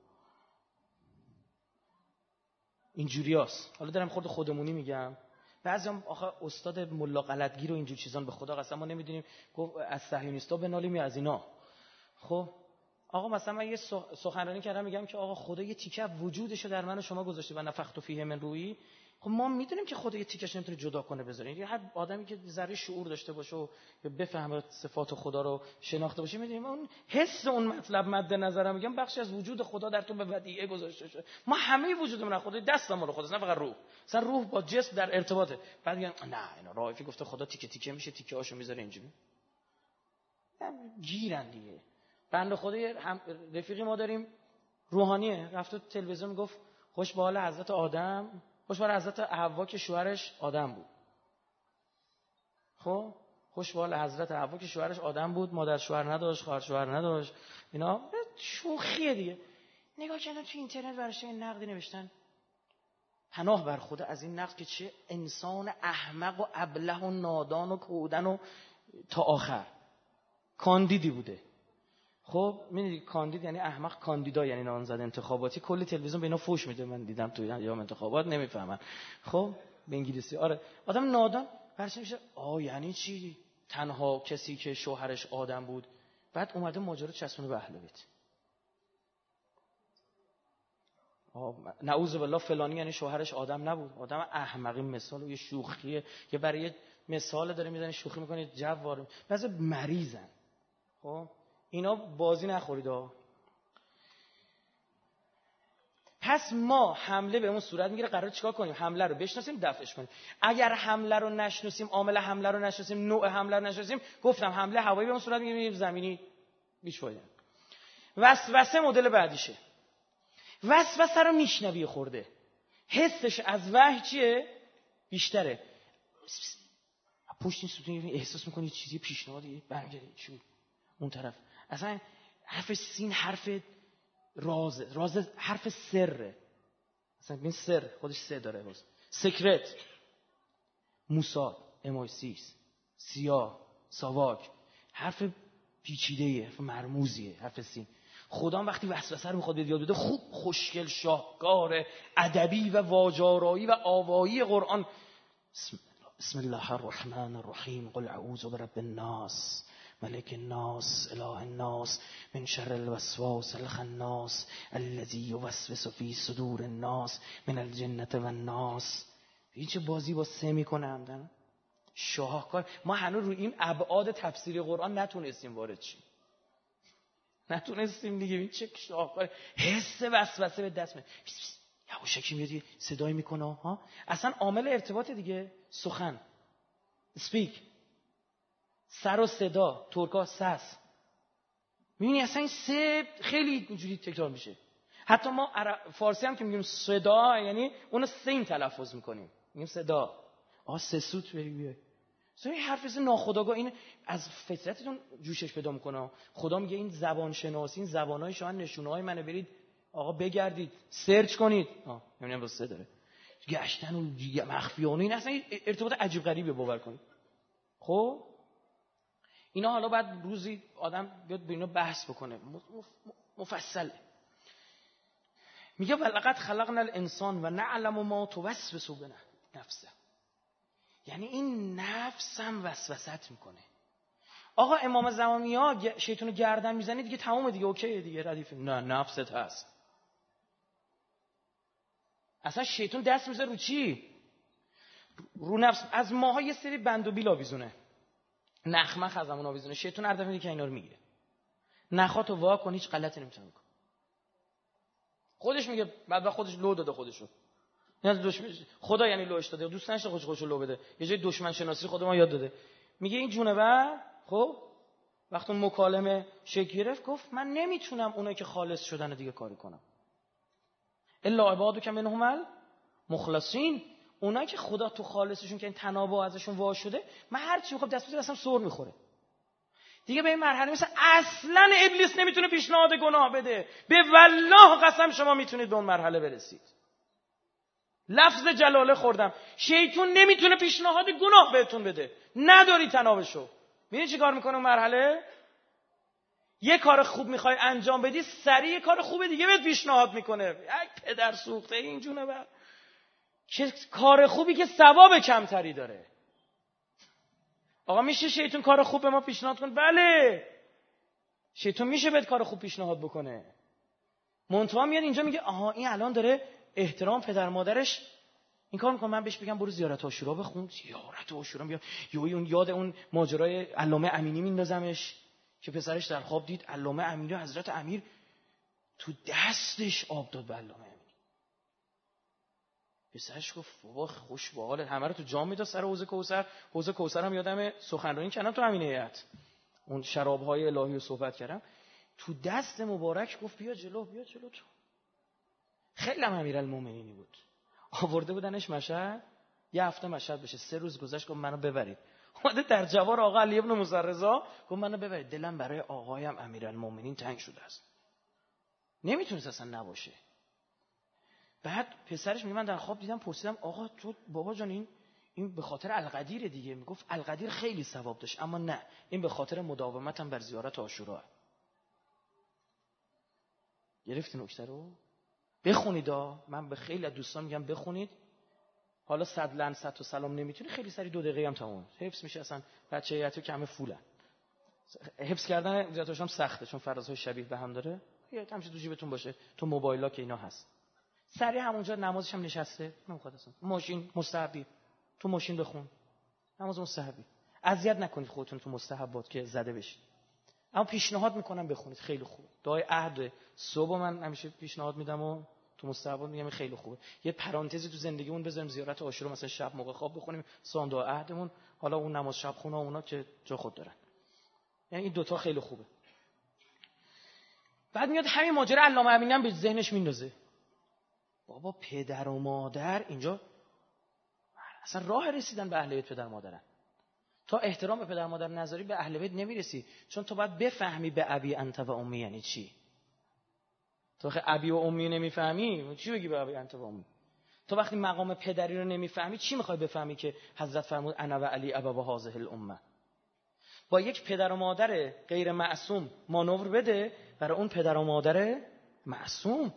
اینجوریاست. حالا دارم خودمونی میگم. بعضیام آخه استاد ملا غلطگیر و اینجور چیزان به خدا قسم ما نمیدونیم گفت از صهیونیستا بنالیم یا از اینا. خب آقا مثلا من یه سخنرانی کردم میگم که آقا خدا یه تیکه وجودشو در من و شما گذاشته و نفخت فیه من روحی. خب ما میدونیم که خدا یه تیکش نمیتونه جدا کنه بذاره. یعنی هر آدمی که ذره شعور داشته باشه و بفهمه صفات خدا رو شناخته باشه میدونیم اون حس اون مطلب مد نظرم میگم بخشی از وجود خدا در تو به ودیعه گذاشته شده. ما همه وجودمون خدا دستمون رو خداست، نه فقط روح. مثلا روح با جسم در ارتباطه. بعد میگن نه اینا رائفی گفته خدا تیکه تیکه میشه، تیکه هاشو میذاره اینجوری. گیرن دیگه. بنده خدا رفیقی ما داریم روحانیه، رفت تو تلویزیون میگفت خوش به حال حضرت آدم، خوش به حال حضرت حوا که شوهرش آدم بود. خب خوش به حال حضرت حوا که شوهرش آدم بود، مادر شوهر نداشت، خواهر شوهر نداشت. اینا شوخیه دیگه. نگاه کردن تو اینترنت ورش نقدی نوشتن. پناه بر خدا از این نقد که چه انسان احمق و ابله و نادان و کودن و تا آخر کاندیدی بوده. خب می‌دونی کاندید یعنی احمق، کاندیدا یعنی نامزد انتخاباتی. کلی تلویزیون به اینا فوش میده، من دیدم تو ایام انتخابات نمیفهمن. خب به انگلیسی آره آدم نادان برش میشه. یعنی چی تنها کسی که شوهرش آدم بود بعد اومده ماجرا چسبونه به اهل بیت. نعوذ بالله فلانی یعنی شوهرش آدم نبود، آدم احمقی. مثال یه شوخیه که برای یه مثال داره میزنه شوخی میکنه جو وارد. بعضی مریضن. خب اینا بازی نخورید ها. پس ما حمله به اون صورت میگیره، قراره چیکار کنیم؟ حمله رو بشناسیم، دفعش کنیم. اگر حمله رو نشناسیم، عامل حمله رو نشناسیم، نوع حمله رو نشناسیم، گفتم حمله هوایی به اون صورت میگیره، زمینی بیش فایده. وسوسه مدل بعدیشه. وسوسه رو میشنوی خورده، حسش از وحی چیه؟ بیشتره. پشت این ستون احساس میکنی چیزی پیشنهادی برمیگره چی اون طرف. اصلا حرف سین حرف راز حرف سره. اصلا این سر خودش سه داره. باز سکرت، موساد، امایسیس، سیاه، ساواک، حرف پیچیده‌ایه، حرف مرموزیه، حرف سین. خدا وقتی وسوسه رو میخواد یاد بده خوب خوشگل شاهکار ادبی و واجارایی و آوایی قرآن. بسم الله الرحمن الرحیم قل اعوذ برب الناس ملک الناس اله الناس من شر الوسواس الخناس الذی یوسوس فی صدور الناس من الجنة والناس. این چه بازی با سه میکنه همدن شاهکار. ما هنوز روی این ابعاد تفسیری قرآن نتونستیم وارد شیم، نتونستیم دیگه. این چه شاهکار. حس وسوسه به دست میاد، یواشکی میاد صدای میکنه ها. اصلا عامل ارتباط دیگه سخن، اسپیک، سر و صدا، ترکا سس. میبینی اصلا این سه خیلی اینجوری تکرار میشه. حتی ما فارسی هم که میگیم صدا یعنی اونو سین تلفظ میکنیم، میگیم صدا. سه سوت بیای. این حرف ناخودآگاه این از فطرتتون جوشش پیدا میکنه. خدا میگه این زبان شناسی، این زبانهای شما نشونه‌های منه، برید آقا بگردید سرچ کنید. میبینم با سه داره گشتن و مخفیانه. این اصلا ارتباط عجیب غریبه باور کنید. خب اینا حالا بعد روزی آدم بیاد به اینا بحث بکنه مفصله. میگه ولقد خلقنا الانسان و نعلم ما توسوس به نفسه. یعنی این نفس هم وسوست میکنه. آقا امام زمانی ها شیطون گردن میزنه دیگه تمام دیگه، اوکی دیگه ردیفه. نه نفست هست. اصلا شیطون دست میزنه رو چی؟ رو نفس. از ماها یه سری بند و بیل آویزونه، نخمخ از همون آویزونه. شیطون هر دفعه میگه که اینا رو میگیره. نخاتو وا کن، هیچ غلطی نمیتونه بکنه. خودش میگه بعد خودش لو داده خودشو. یعنی خدا یعنی لوش داده، دوست نداشته خودشو لو بده. یه جای دشمن شناسی خود ما یاد داده. میگه این جونور خب وقتی مکالمه شکل گرفت گفت من نمیتونم اونایی که خالص شدن دیگه کاری کنم. الا عبادک منهم المخلصین. اونایی که خدا تو خالصشون که این تنابع ازشون وا شده، من هر چی میخوام دست بزنم اصلا سر میخوره. دیگه به این مرحله مثلا اصلا ابلیس نمیتونه پیشنهاد گناه بده. به والله قسم شما میتونید به اون مرحله برسید. لفظ جلاله خوردم. شیطون نمیتونه پیشنهاد گناه بهتون بده، نداری تنابشو. میدونی چی کار میکنه اون مرحله؟ یه کار خوب میخوای انجام بدی، سریع کار خوب دیگه بهت پیشنهاد میکنه. یک پدر سوخته اینجونه بر که کار خوبی که ثواب کمتری داره. آقا میشه شیطون کار خوب به ما پیشنهاد کنه؟ بله، شیطون میشه بهت کار خوب پیشنهاد بکنه. منتها میاد اینجا میگه آها این الان داره احترام پدر مادرش این کار میکنه، من بهش بگم برو زیارت عاشورا بخون، زیارت عاشورا بیا، اون یاد اون ماجرای علامه امینی میندازمش که پسرش در خواب دید علامه امینی حضرت امیر تو دستش آب داد به علامه امینی. پسرش گفت بابا خوش به حالت، همه رو تو جام میداد سر حوض کوثر. حوض کوثر هم یادم سخنرانی کردم تو همین هیئت، اون شراب‌های الهی رو صحبت کردم، تو دست مبارک گفت بیا جلو، بیا جلو تو. خیلی هم امیرالمومنینی بود. آورده بودنش مشهد، یه هفته مشهد بشه، 3 روز گذشت گفت منو ببرید. اومده در جوار آقا علی ابن مسرزا گفت منو ببرید، دلم برای آقایم امیرالمومنین تنگ شده است. نمیتونست اصلا نباشه. بعد پسرش میگه من در خواب دیدم، پرسیدم آقا تو بابا جان این به خاطر القدیر دیگه؟ میگفت القدیر خیلی ثواب داشت، اما نه، این به خاطر مداومتم بر زیارت عاشورا. گرفتی نکته رو؟ بخونید. من به خیلی از دوستان میگم بخونید. حالا 100 لعنت و سلام نمیتونی، خیلی سری 2 دقیقه هم تموم حفظ میشه. اصلا بچه هیئتو که همه فولن، حفظ کردن زیادش هم سخته چون فرازهای شبیه به هم داره. یا همش تو جیبتون باشه، تو موبایلا که اینا هست. سریع همونجا نمازش هم نشسته، نمیخواد اصلا ماشین مستحبی، تو ماشین بخون، نماز مستحبی. اذیت نکنید خودتون تو مستحبات که زده بشید. اما پیشنهاد میکنم بخونید، خیلی خوبه. دعای عهد صبح من همیشه پیشنهاد میدم و تو مستحبات میگم خیلی خوبه. یه پرانتزی تو زندگیمون بذاریم، زیارت عاشورا مثلا شب موقع خواب بخونیم، سوان دعای عهدمون، حالا اون نماز شب خونه اونا که جا خود دارن. یعنی این دوتا خیلی خوبه. بعد میاد همین ماجرا علامه امینی هم به ذهنش میندازه. بابا پدر و مادر اینجا اصلا راه رسیدن به اهل بیت پدر مادرن. تا احترام به پدر مادر نذاری به اهل بیت نمیرسی، چون تو باید بفهمی به ابی انت و امی یعنی چی. تو وقتی ابی و امی نمیفهمی چی بگی به ابی انت و امی؟ تو وقتی مقام پدری رو نمیفهمی چی میخوای بفهمی که حضرت فرمود انا و علی ابا هذه الامه؟ با یک پدر و مادر غیر معصوم مانور بده برای اون پدر و مادر معصوم.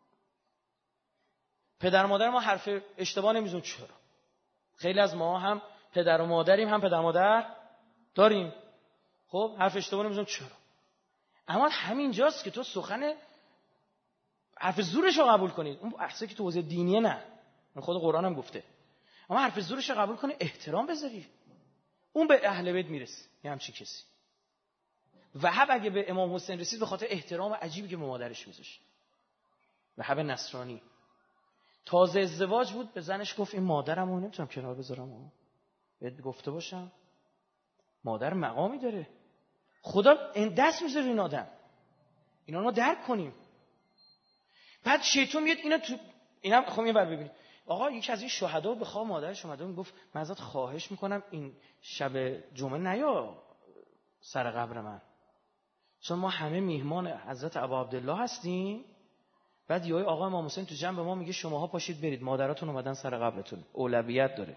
پدر و مادر ما حرف اشتباه نمیزون. چرا؟ خیلی از ما هم پدر و مادریم هم پدر و مادر داریم، خب حرف اشتباه نمیزون. چرا؟ اما همینجاست که تو سخن حرف زورش رو قبول کنید. اون احساسی که تو حوزه دینیه نه، خود قرآن هم گفته. اما حرف زورش رو قبول کنی، احترام بذاری، اون به اهل بیت میرسه. یه همچی کسی وهب اگه به امام حسین رسید به خاطر احترام عجیبی که به مادرش میذاشت. وهب نصرانی تازه ازدواج بود، به زنش گفت این مادرمو نمیتونم کنار بذارم، بهت گفته باشم مادر مقامی داره، خدا این دست میذاره این آدم. اینا رو درک کنیم. بعد شیطان میاد اینا خب یه بار ببینید. آقا یکی از این شهدا به خواب مادرش اومد و گفت من ازت خواهش میکنم این شب جمعه نیا سر قبر من، چون ما همه میهمان حضرت ابا عبدالله هستیم. بعد یهو آقا امام حسین تو جنب ما میگه شماها پاشید برید، مادراتون اومدن سر قبرتون، اولویت داره.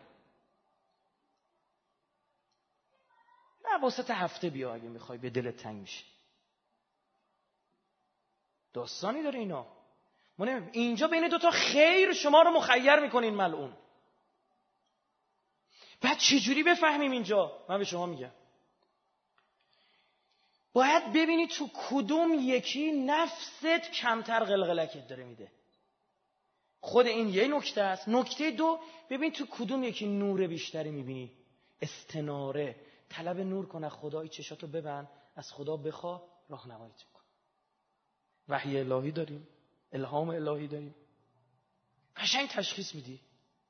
نه واسه هفته بیا اگه میخوای به دلت تنگ میشه. داستانی داره اینا. اینجا بین دوتا خیر شما رو مخیر میکنین ملعون. بعد چجوری بفهمیم اینجا؟ من به شما میگم باید ببینی تو کدوم یکی نفست کمتر قلقلکت داره میده. خود این یه نکته است. نکته دو، ببین تو کدوم یکی نور بیشتری میبینی. استناره، طلب نور کنه. خدای چشاتو ببند، از خدا بخوا، راهنماییت کن. وحی الهی داریم، الهام الهی داریم، قشنگ تشخیص میدی.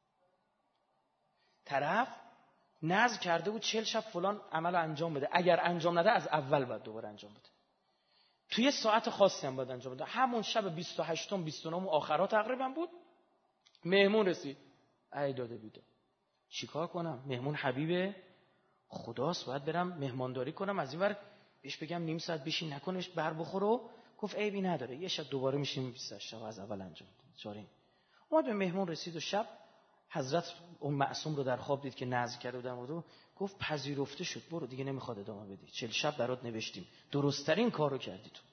طرف نذر کرده بود 40 شب فلان عمل انجام بده، اگر انجام نده از اول باید دوباره انجام بده، توی یه ساعت خاصی هم باید انجام بده. همون شب 28م 29م آخرا تقریبا بود، مهمون رسید، ای داده بیده چیکار کنم؟ مهمون حبیب خداست، باید برم مهمانداری کنم. از این ور بهش بگم نیم ساعت بشین نکنش بر بخوره. گفت عیبی نداره، یه شب دوباره میشیم 28 شب از اول انجام بده. چارین اومد به مهمون رسید و شب حضرت اون معصوم رو در خواب دید که نذر کرده بودن و گفت پذیرفته شد، برو دیگه نمیخواد ادامه بدی، 40 شب برات نوشتیم، درست‌ترین کارو کردی تو.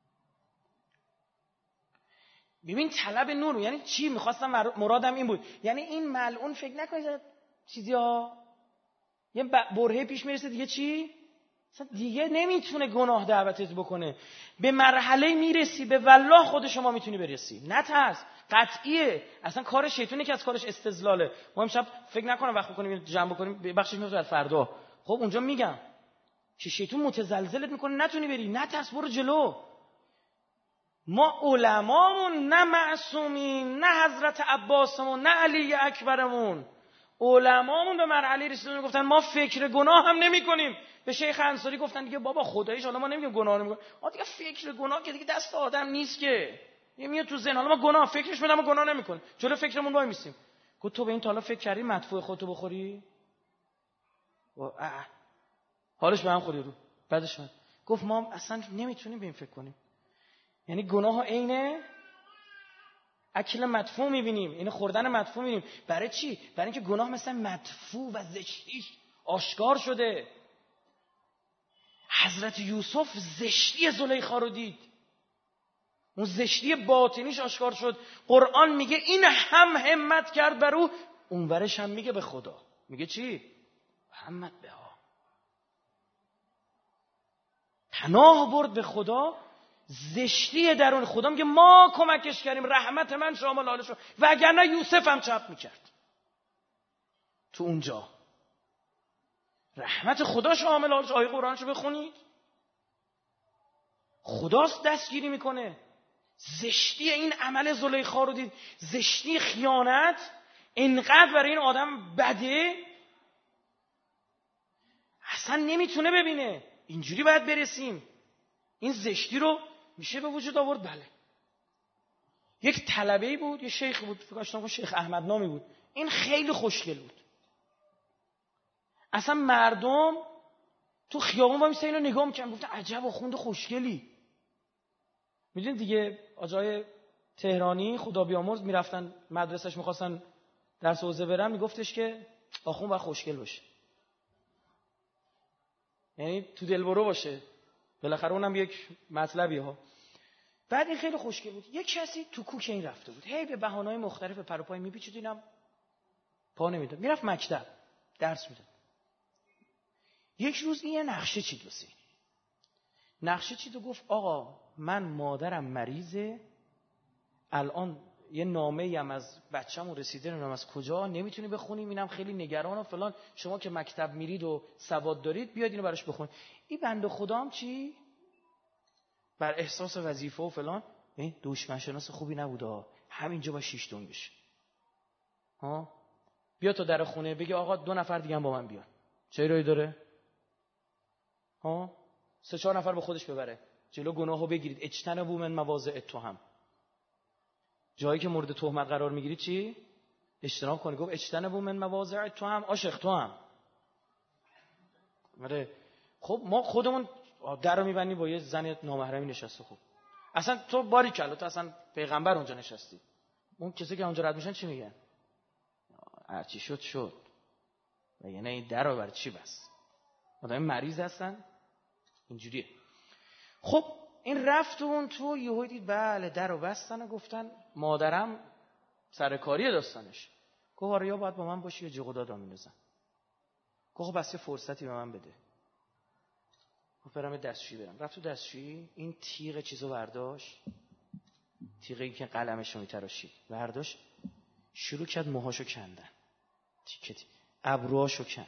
ببین طلب نور یعنی چی؟ میخواستم مرادم این بود، یعنی این ملعون فکر نکنید چیزیا یه برهه پیش میرسه دیگه چی؟ دیگه نمیتونه گناه دعوتت بکنه. به مرحله میرسی به والله خود شما میتونی برسی، نترس، قطعیه. اصلا کار شیطونه که از کارش استدلاله. ما امشب فکر نکنم وقت بکنیم جمع بکنیم بخشش میفته فردا. خب اونجا میگم که شیطون متزلزلت میکنه نتونی بری، نترس، برو جلو. ما علمامون نه معصومین، نه حضرت عباسمون، نه علی اکبرمون. علمامون به مرحله رسیدن گفتن ما فکر گناه هم نمی کنیم. به شیخ انصاری گفتن دیگه بابا خداییش حالا ما نمیگیم گناه نمی کنیم، دیگه فکر گناه که دیگه دست آدم نیست که میاد تو ذهن، حالا ما گناه فکرش میدم و گناه نمی کنیم، جلو فکرمون وای میسیم. گفت تو به این تا حالا فکر کردی مدفوع خودتو بخوری؟ حالش به هم خوری رو. بعدش من گفت ما اصلا نمیتونیم به این فکر کنیم. یعنی گناه عینه اکل مدفوع میبینیم، این خوردن مدفوع میبینیم. برای چی؟ برای اینکه گناه مثلا مدفوع و زشتیش آشکار شده. حضرت یوسف زشتی زلیخا رو دید، اون زشتی باطنیش آشکار شد. قرآن میگه این هم همت کرد بر او، اونورش هم میگه به خدا. میگه چی؟ همت به ها، پناه برد به خدا. زشتی درون خدا میگه ما کمکش کردیم، رحمت من شامل حالش شد، وگرنه یوسف هم چپ میکرد. تو اونجا رحمت خدا شامل حالش. آیه قرآنشو بخونید، خداست دستگیری میکنه. زشتی این عمل زلیخا رو دید، زشتی خیانت اینقدر برای این آدم بده اصلا نمیتونه ببینه. اینجوری باید برسیم. این زشتی رو میشه به وجود آورد. بله، یک طلبه‌ای بود، یه شیخ بود، فکر کنم شیخ احمد نامی بود. این خیلی خوشگل بود، اصلا مردم تو خیابون وایسا اینو نگاه میکنن، گفتن عجب آخوند خوشگلی. میدونید دیگه آجای تهرانی خدا بیامرز میرفتن مدرسهش، میخواستن درس حوزه برن، میگفتش که آخوند باید خوشگل باشه، یعنی تو دلبرو باشه، بالاخره اونم یک مطلبی ها. بعد این خیلی خوشگل بود. یک کسی تو کوک این رفته بود، هی به بهانه‌های مختلف پر و پای میپیچید، اینم پا نمیداد، میرفت مکتب درس میداد. یک روز این یه نقشه چید واسه نقشه چید و گفت آقا من مادرم مریضه، الان یه نامه‌ای هم از بچه‌مون رسیده، نمیدونم از کجا، نمیتونی بخونیم، اینم خیلی نگرانم فلان، شما که مکتب میرید و سواد دارید بیاید اینو براش بخونید. این بنده خدا هم چی بر احساس وظیفه و فلان، این دشمن شناس خوبی نبوده، همینجا با 6 دون بشه ها، بیا تا در خونه بگه آقا 2 نفر دیگه هم با من بیان. چه ایرادی داره ها؟ 3-4 نفر با خودش ببره، جلو گناهو بگیرید. اجتنبوا من مواضع التهم، جایی که مورد تهمت قرار میگیری چی؟ اجتناب کنی. گفت اجتنبوا من مواضع التهم، عاشق تو هم. خب ما خودمون در رو میبندیم با یه زن نامحرمی نشسته. خوب اصلا تو باری کلا، تو اصلا پیغمبر اونجا نشستی، اون کسی که اونجا رد میشن چی میگن؟ هرچی شد. و یعنی این در رو بر چی بس؟ آدم مریض هستن اینجوریه. خب این رفت اون تو، یهو دید بله در رو بستن و گفتن مادرم سرکاری داستانش. گفت آره یا باید با من باشی یا جیغ و داد میندازن. گفت بس یه فرصتی به من بده. گفت برم دستشویی برم. رفت تو دستشویی، این تیغ چیزو برداشت، تیغی که قلمشو میتراشید برداشت، شروع کرد موهاشو کندن، تیکه ابروهاشو کند،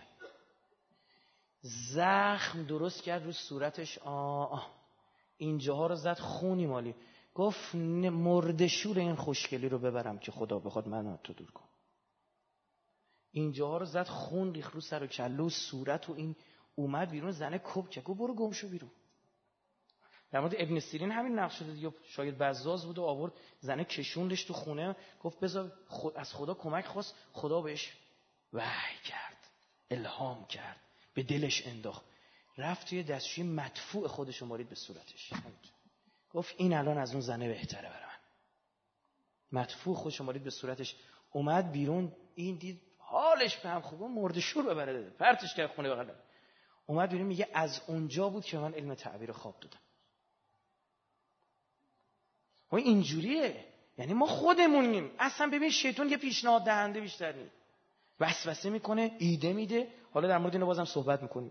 زخم درست کرد رو صورتش. اینجاها رو زد خونی مالی. گفت مردشور این خوشگلی رو ببرم که خدا بخواد من تو دور کن. اینجاها رو زد خون ریخت رو سر و کله و صورت و این اومد بیرون. زنه کپ کرد، گفت برو گم شو بیرون. در مورد ابن سیرین همین نقش شده یا شاید بزاز بود و آورد زنه کشوندش تو خونه. گفت بذار از خدا کمک خواست، خدا بهش وحی کرد، الهام کرد، به دلش انداخت. رفت توی دستشویی مدفوع خودش رو مارید به صورتش. گفت این الان از اون زنه بهتره برای من. مدفوع خودش مالید به صورتش اومد بیرون، این دید حالش به هم خوبه، مرد شور ببره، پرتش کرد خونه بغل. اومد بیرون میگه از اونجا بود که من علم تعبیر خواب دادم. و اینجوریه، یعنی ما خودمونیم. اصلا ببین شیطان یه پیشنهاد دهنده بیشتر نیست، وسوسه میکنه، ایده میده. حالا در مورد اینو بازم صحبت میکنیم.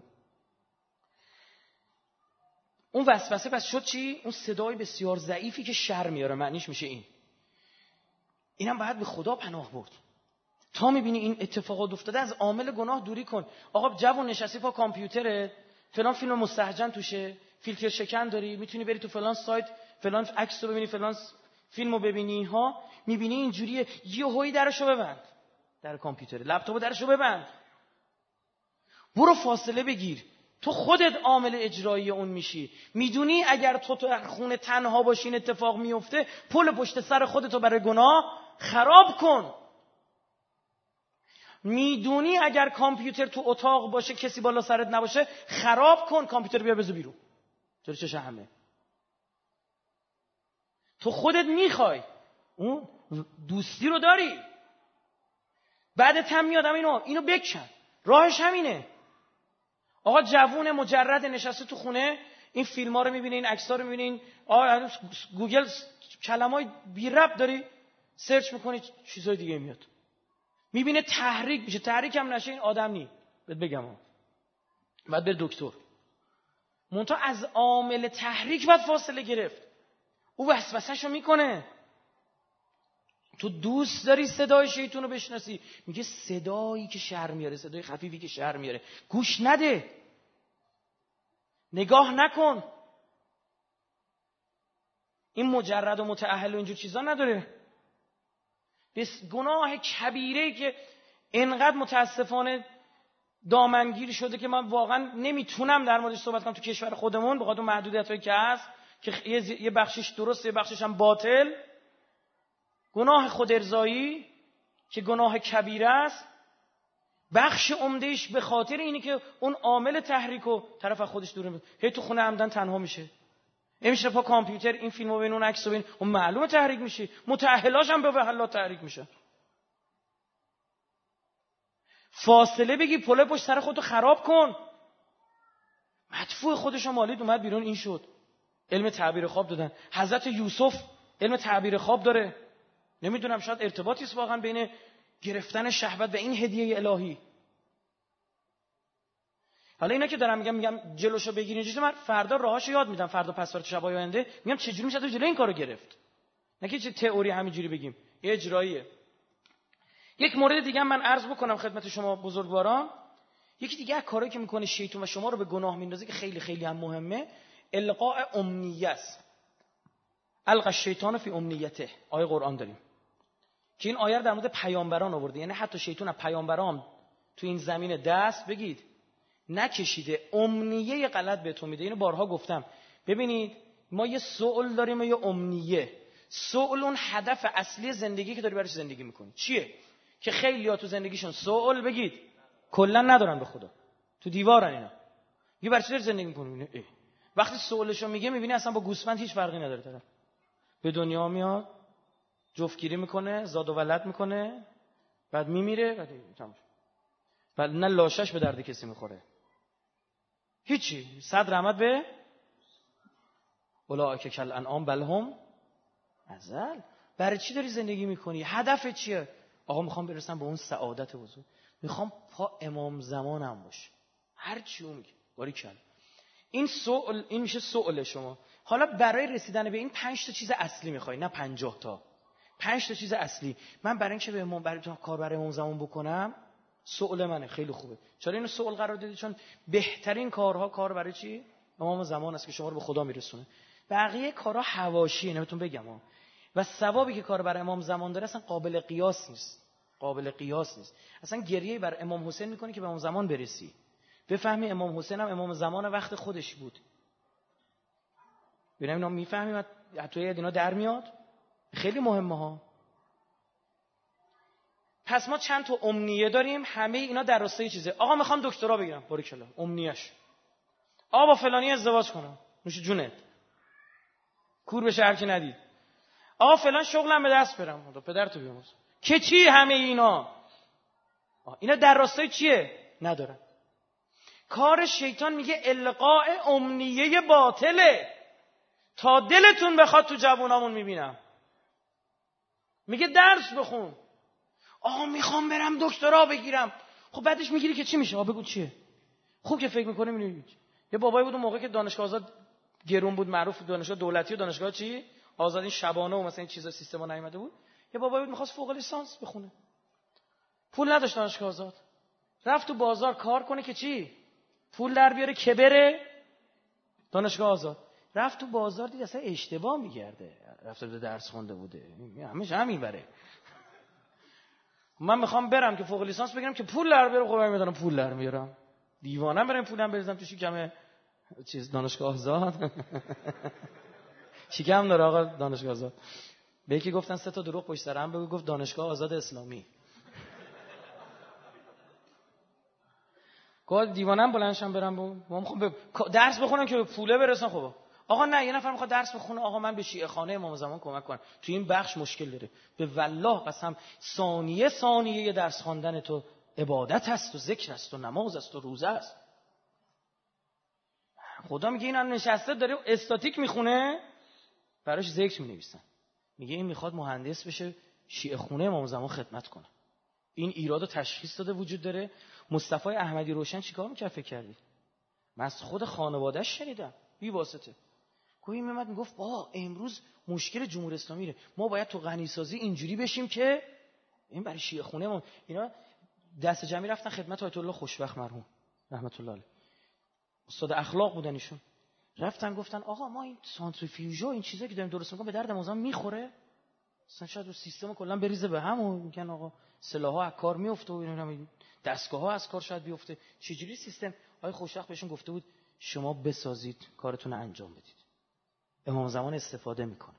اون وسوسه پس شد چی؟ اون صدای بسیار ضعیفی که شر میاره، معنیش میشه اینم باید به خدا پناه برد. تا میبینی این اتفاقات افتاده، از عامل گناه دوری کن. آقا جوون نشستی پا کامپیوتره، فلان فیلم مستهجن توشه، فیلتر شکن داری، میتونی بری تو فلان سایت فلان عکس رو ببینی، فلان فیلمو ببینی ها، میبینی اینجوریه، یهویی درشو ببند، در کامپیوتر لپتاپو درشو ببند، برو فاصله بگیر. تو خودت عامل اجرایی اون میشی. میدونی اگر تو خونه تنها باشی این اتفاق میفته، پل پشت سر خودتو برای گناه خراب کن. میدونی اگر کامپیوتر تو اتاق باشه، کسی بالا سرت نباشه، خراب کن، کامپیوتر بیا بذار بیرون. چرا چه همه تو خودت میخوای، اون دوستی رو داری، بعدت هم میادم اینو بکن. راهش همینه. آقا جوون مجرد نشسته تو خونه، این فیلم ها رو میبینه، این عکس ها رو میبینه، آقا گوگل کلمای بی ربط داری سرچ میکنی، چیزای دیگه میاد، میبینه تحریک میشه. تحریک هم نشه این آدم نی، بهت بگم بعد بره دکتر. منتها از عامل تحریک باید فاصله گرفت. او وسوسه‌شو میکنه. تو دوست داری صدای شیطون رو بشناسی، میگه صدایی که شر میاره، صدای خفیفی که شر میاره، گوش نده، نگاه نکن. این مجرد و متأهل و اینجور چیزا نداره. بس گناه کبیره که انقدر متاسفانه دامنگیر شده که من واقعا نمیتونم در موردش صحبت کنم تو کشور خودمون، به خاطر محدودیتایی که هست، که یه بخشش درسته، یه بخشش هم باطل. گناه خودارضایی که گناه کبیره است، بخش عمدهش به خاطر اینه که اون عامل تحریک و طرف از خودش دور میشه. هی تو خونه عمدن تنها میشه، میشه پا کامپیوتر این فیلمو ببین، اون عکسو ببین، اون معلومه تحریک میشه. متأهلاش هم به وهلا تحریک میشه. فاصله بگی، پله پشت سر خودتو خراب کن. مدفوع خودشو مالید اومد بیرون، این شد. علم تعبیر خواب دادن. حضرت یوسف علم تعبیر خواب داره. نمیدونم شاید ارتباطی است واقعا بین گرفتن شهوت و این هدیه الهی. حالا اینا که دارم میگم جلوشو بگیرین، چیزی من فردا راهاشو یاد میدم، فردا پس فردا شبای آینده میگم چجوری میشه تو جلوی این کارو گرفت. نه که چه تئوری همینجوری بگیم، یه اجراییه. یک مورد دیگه من عرض بکنم خدمت شما بزرگواران. یکی دیگه از کارهایی که میکنه شیطان و شما رو به گناه میندازه که خیلی خیلی هم مهمه، القاء امنیه است. القى الشیطان فی امنیته. آیه قرآن داریم که این آیه رو در مورد پیامبران آورده. یعنی حتی شیطان از پیامبران تو این زمینه دست بگید نکشیده، امنیه غلط بهتون میده. اینو بارها گفتم. ببینید ما یه سؤال داریم و یه امنیه. سؤال اون هدف اصلی زندگی که داری برایش زندگی میکنی چیه؟ که خیلی‌ها تو زندگیشون سؤال بگید کلا ندارن به خدا، تو دیوارن اینا. یه برای چی داری زندگی میکنی؟ وقتی سؤالشو میگه میبینی اصلا با گوسفند هیچ فرقی نداره. طرف به دنیا میاد، جفتگیری میکنه، زاد و ولد میکنه، بعد میمیره، بعد نه لاشش به درد کسی میخوره، هیچی. صد رحمت به اولئک کالانعام بل هم اضل. برای چی داری زندگی میکنی؟ هدف چیه؟ آقا میخوام برسم به اون سعادت بزرگ، میخوام پا امام زمانم باشه. هر چی اون میگه باریکلا. این سوال، این میشه سوال شما. حالا برای رسیدن به این 5 تا چیز اصلی میخوای، نه 50 تا. 5 تا چیز اصلی. من برای اینکه به امام برای کار برای امام زمان بکنم، سوال منه خیلی خوبه. چرا اینو سوال قرار دادی؟ چون بهترین کارها کار برای چی؟ امام زمان است که شما رو به خدا میرسونه. بقیه کارها حواشیه، نمیتون بگم و ثوابی که کار برای امام زمان داره اصلا قابل قیاس نیست. قابل قیاس نیست. اصلا گریه بر امام حسین میکنی که به امام زمان برسی. بفهمی امام حسین هم امام زمان وقت خودش بود. ببینم اینا میفهمیم توی اینا در میاد. خیلی مهمه ها. پس ما چند تا امنیه داریم، همه اینا در راستای چیزه. آقا میخوام دکترا بگیرم، باریکلا، امنیه‌اش. آقا با فلانی ازدواج کنم، نوش جونت. کور بشه هر کی ندید. آقا فلان شغلم به دست برم، خدا پدرتو بیامرز. که چی همه اینا در راستای چیه؟ ندارن. کار شیطان میگه القاء امنیه باطله. تا دلتون بخواد تو جوونامون میبینم. میگه درس بخون. آقا میخوام برم دکترا بگیرم. خب بعدش میگیری که چی میشه؟ بگو چیه؟ خوب که فکر میکنه میبینی. یه بابایی بود اون موقع که دانشگاه آزاد گرون بود، معروف دانشگاه دولتی و دانشگاه چی؟ آزاد، این شبانه و مثلا این چیزا سیستما نیومده بود. یه بابایی بود میخواست فوق لیسانس بخونه. پول نداشت دانشگاه آزاد. رفت تو بازار کار کنه که چی؟ پول در بیاره که بره دانشگاه آزاد. رفت تو بازار دید اصلا اشتباه میگرده. رفته به درس خونده بوده. همیشه همین بره. من میخوام برم که فوق لیسانس بگیرم که پول در بیاره. خب من میدونم پول در میارم. دیوانه برم پولم بریزم تو شکم چیز دانشگاه آزاد. شکم داره آقا دانشگاه آزاد. به یکی گفتن 3 تا دروغ پشت سر هم بگو، گفت دانشگاه آزاد اسلامی. گفت دیوانم بلندشم برم خب درس بخونم که به پوله برسم. خب آقا نه، یه نفر میخواد درس بخونه، آقا من به شیعه خانه امام زمان کمک کنم، تو این بخش مشکل داره. به والله قسم ثانیه درس خواندن تو عبادت است و ذکر است و نماز است و روزه است. خدا میگه این نشسته داره استاتیک میخونه، براش ذکر مینویسن. میگه این میخواد مهندس بشه، شیعه خونه امام زمان خدمت کنه. این ایرادو تشخیص داده وجود داره. مصطفی احمدی روشن چیکار میکرد فکر کردی؟ من از خود خانواده‌اش شنیدم بی واسطه. گویی میمد میگفت امروز مشکل جمهوری اسلامی ما باید تو غنی سازی اینجوری بشیم که این برای شیعه خونه ما. اینا دست جمعی رفتن خدمت آیت الله خوشبخت مرحوم رحمت الله علیه، استاد اخلاق بودن ایشون. رفتن گفتن آقا ما این سانتریفیوژا این چیزایی که داریم درست می‌کنیم به درد امام میخوره؟ اصلا شاید سیستم کلا بریزه به هم و میگن آقا سلاح‌ها از کار میفته و اینا، دستگاه‌ها از کار شاید بیفته. چجوری سیستم؟ آقای خوشبخت بهشون گفته بود شما بسازید کارتون رو انجام بدید، امام زمان استفاده میکنه.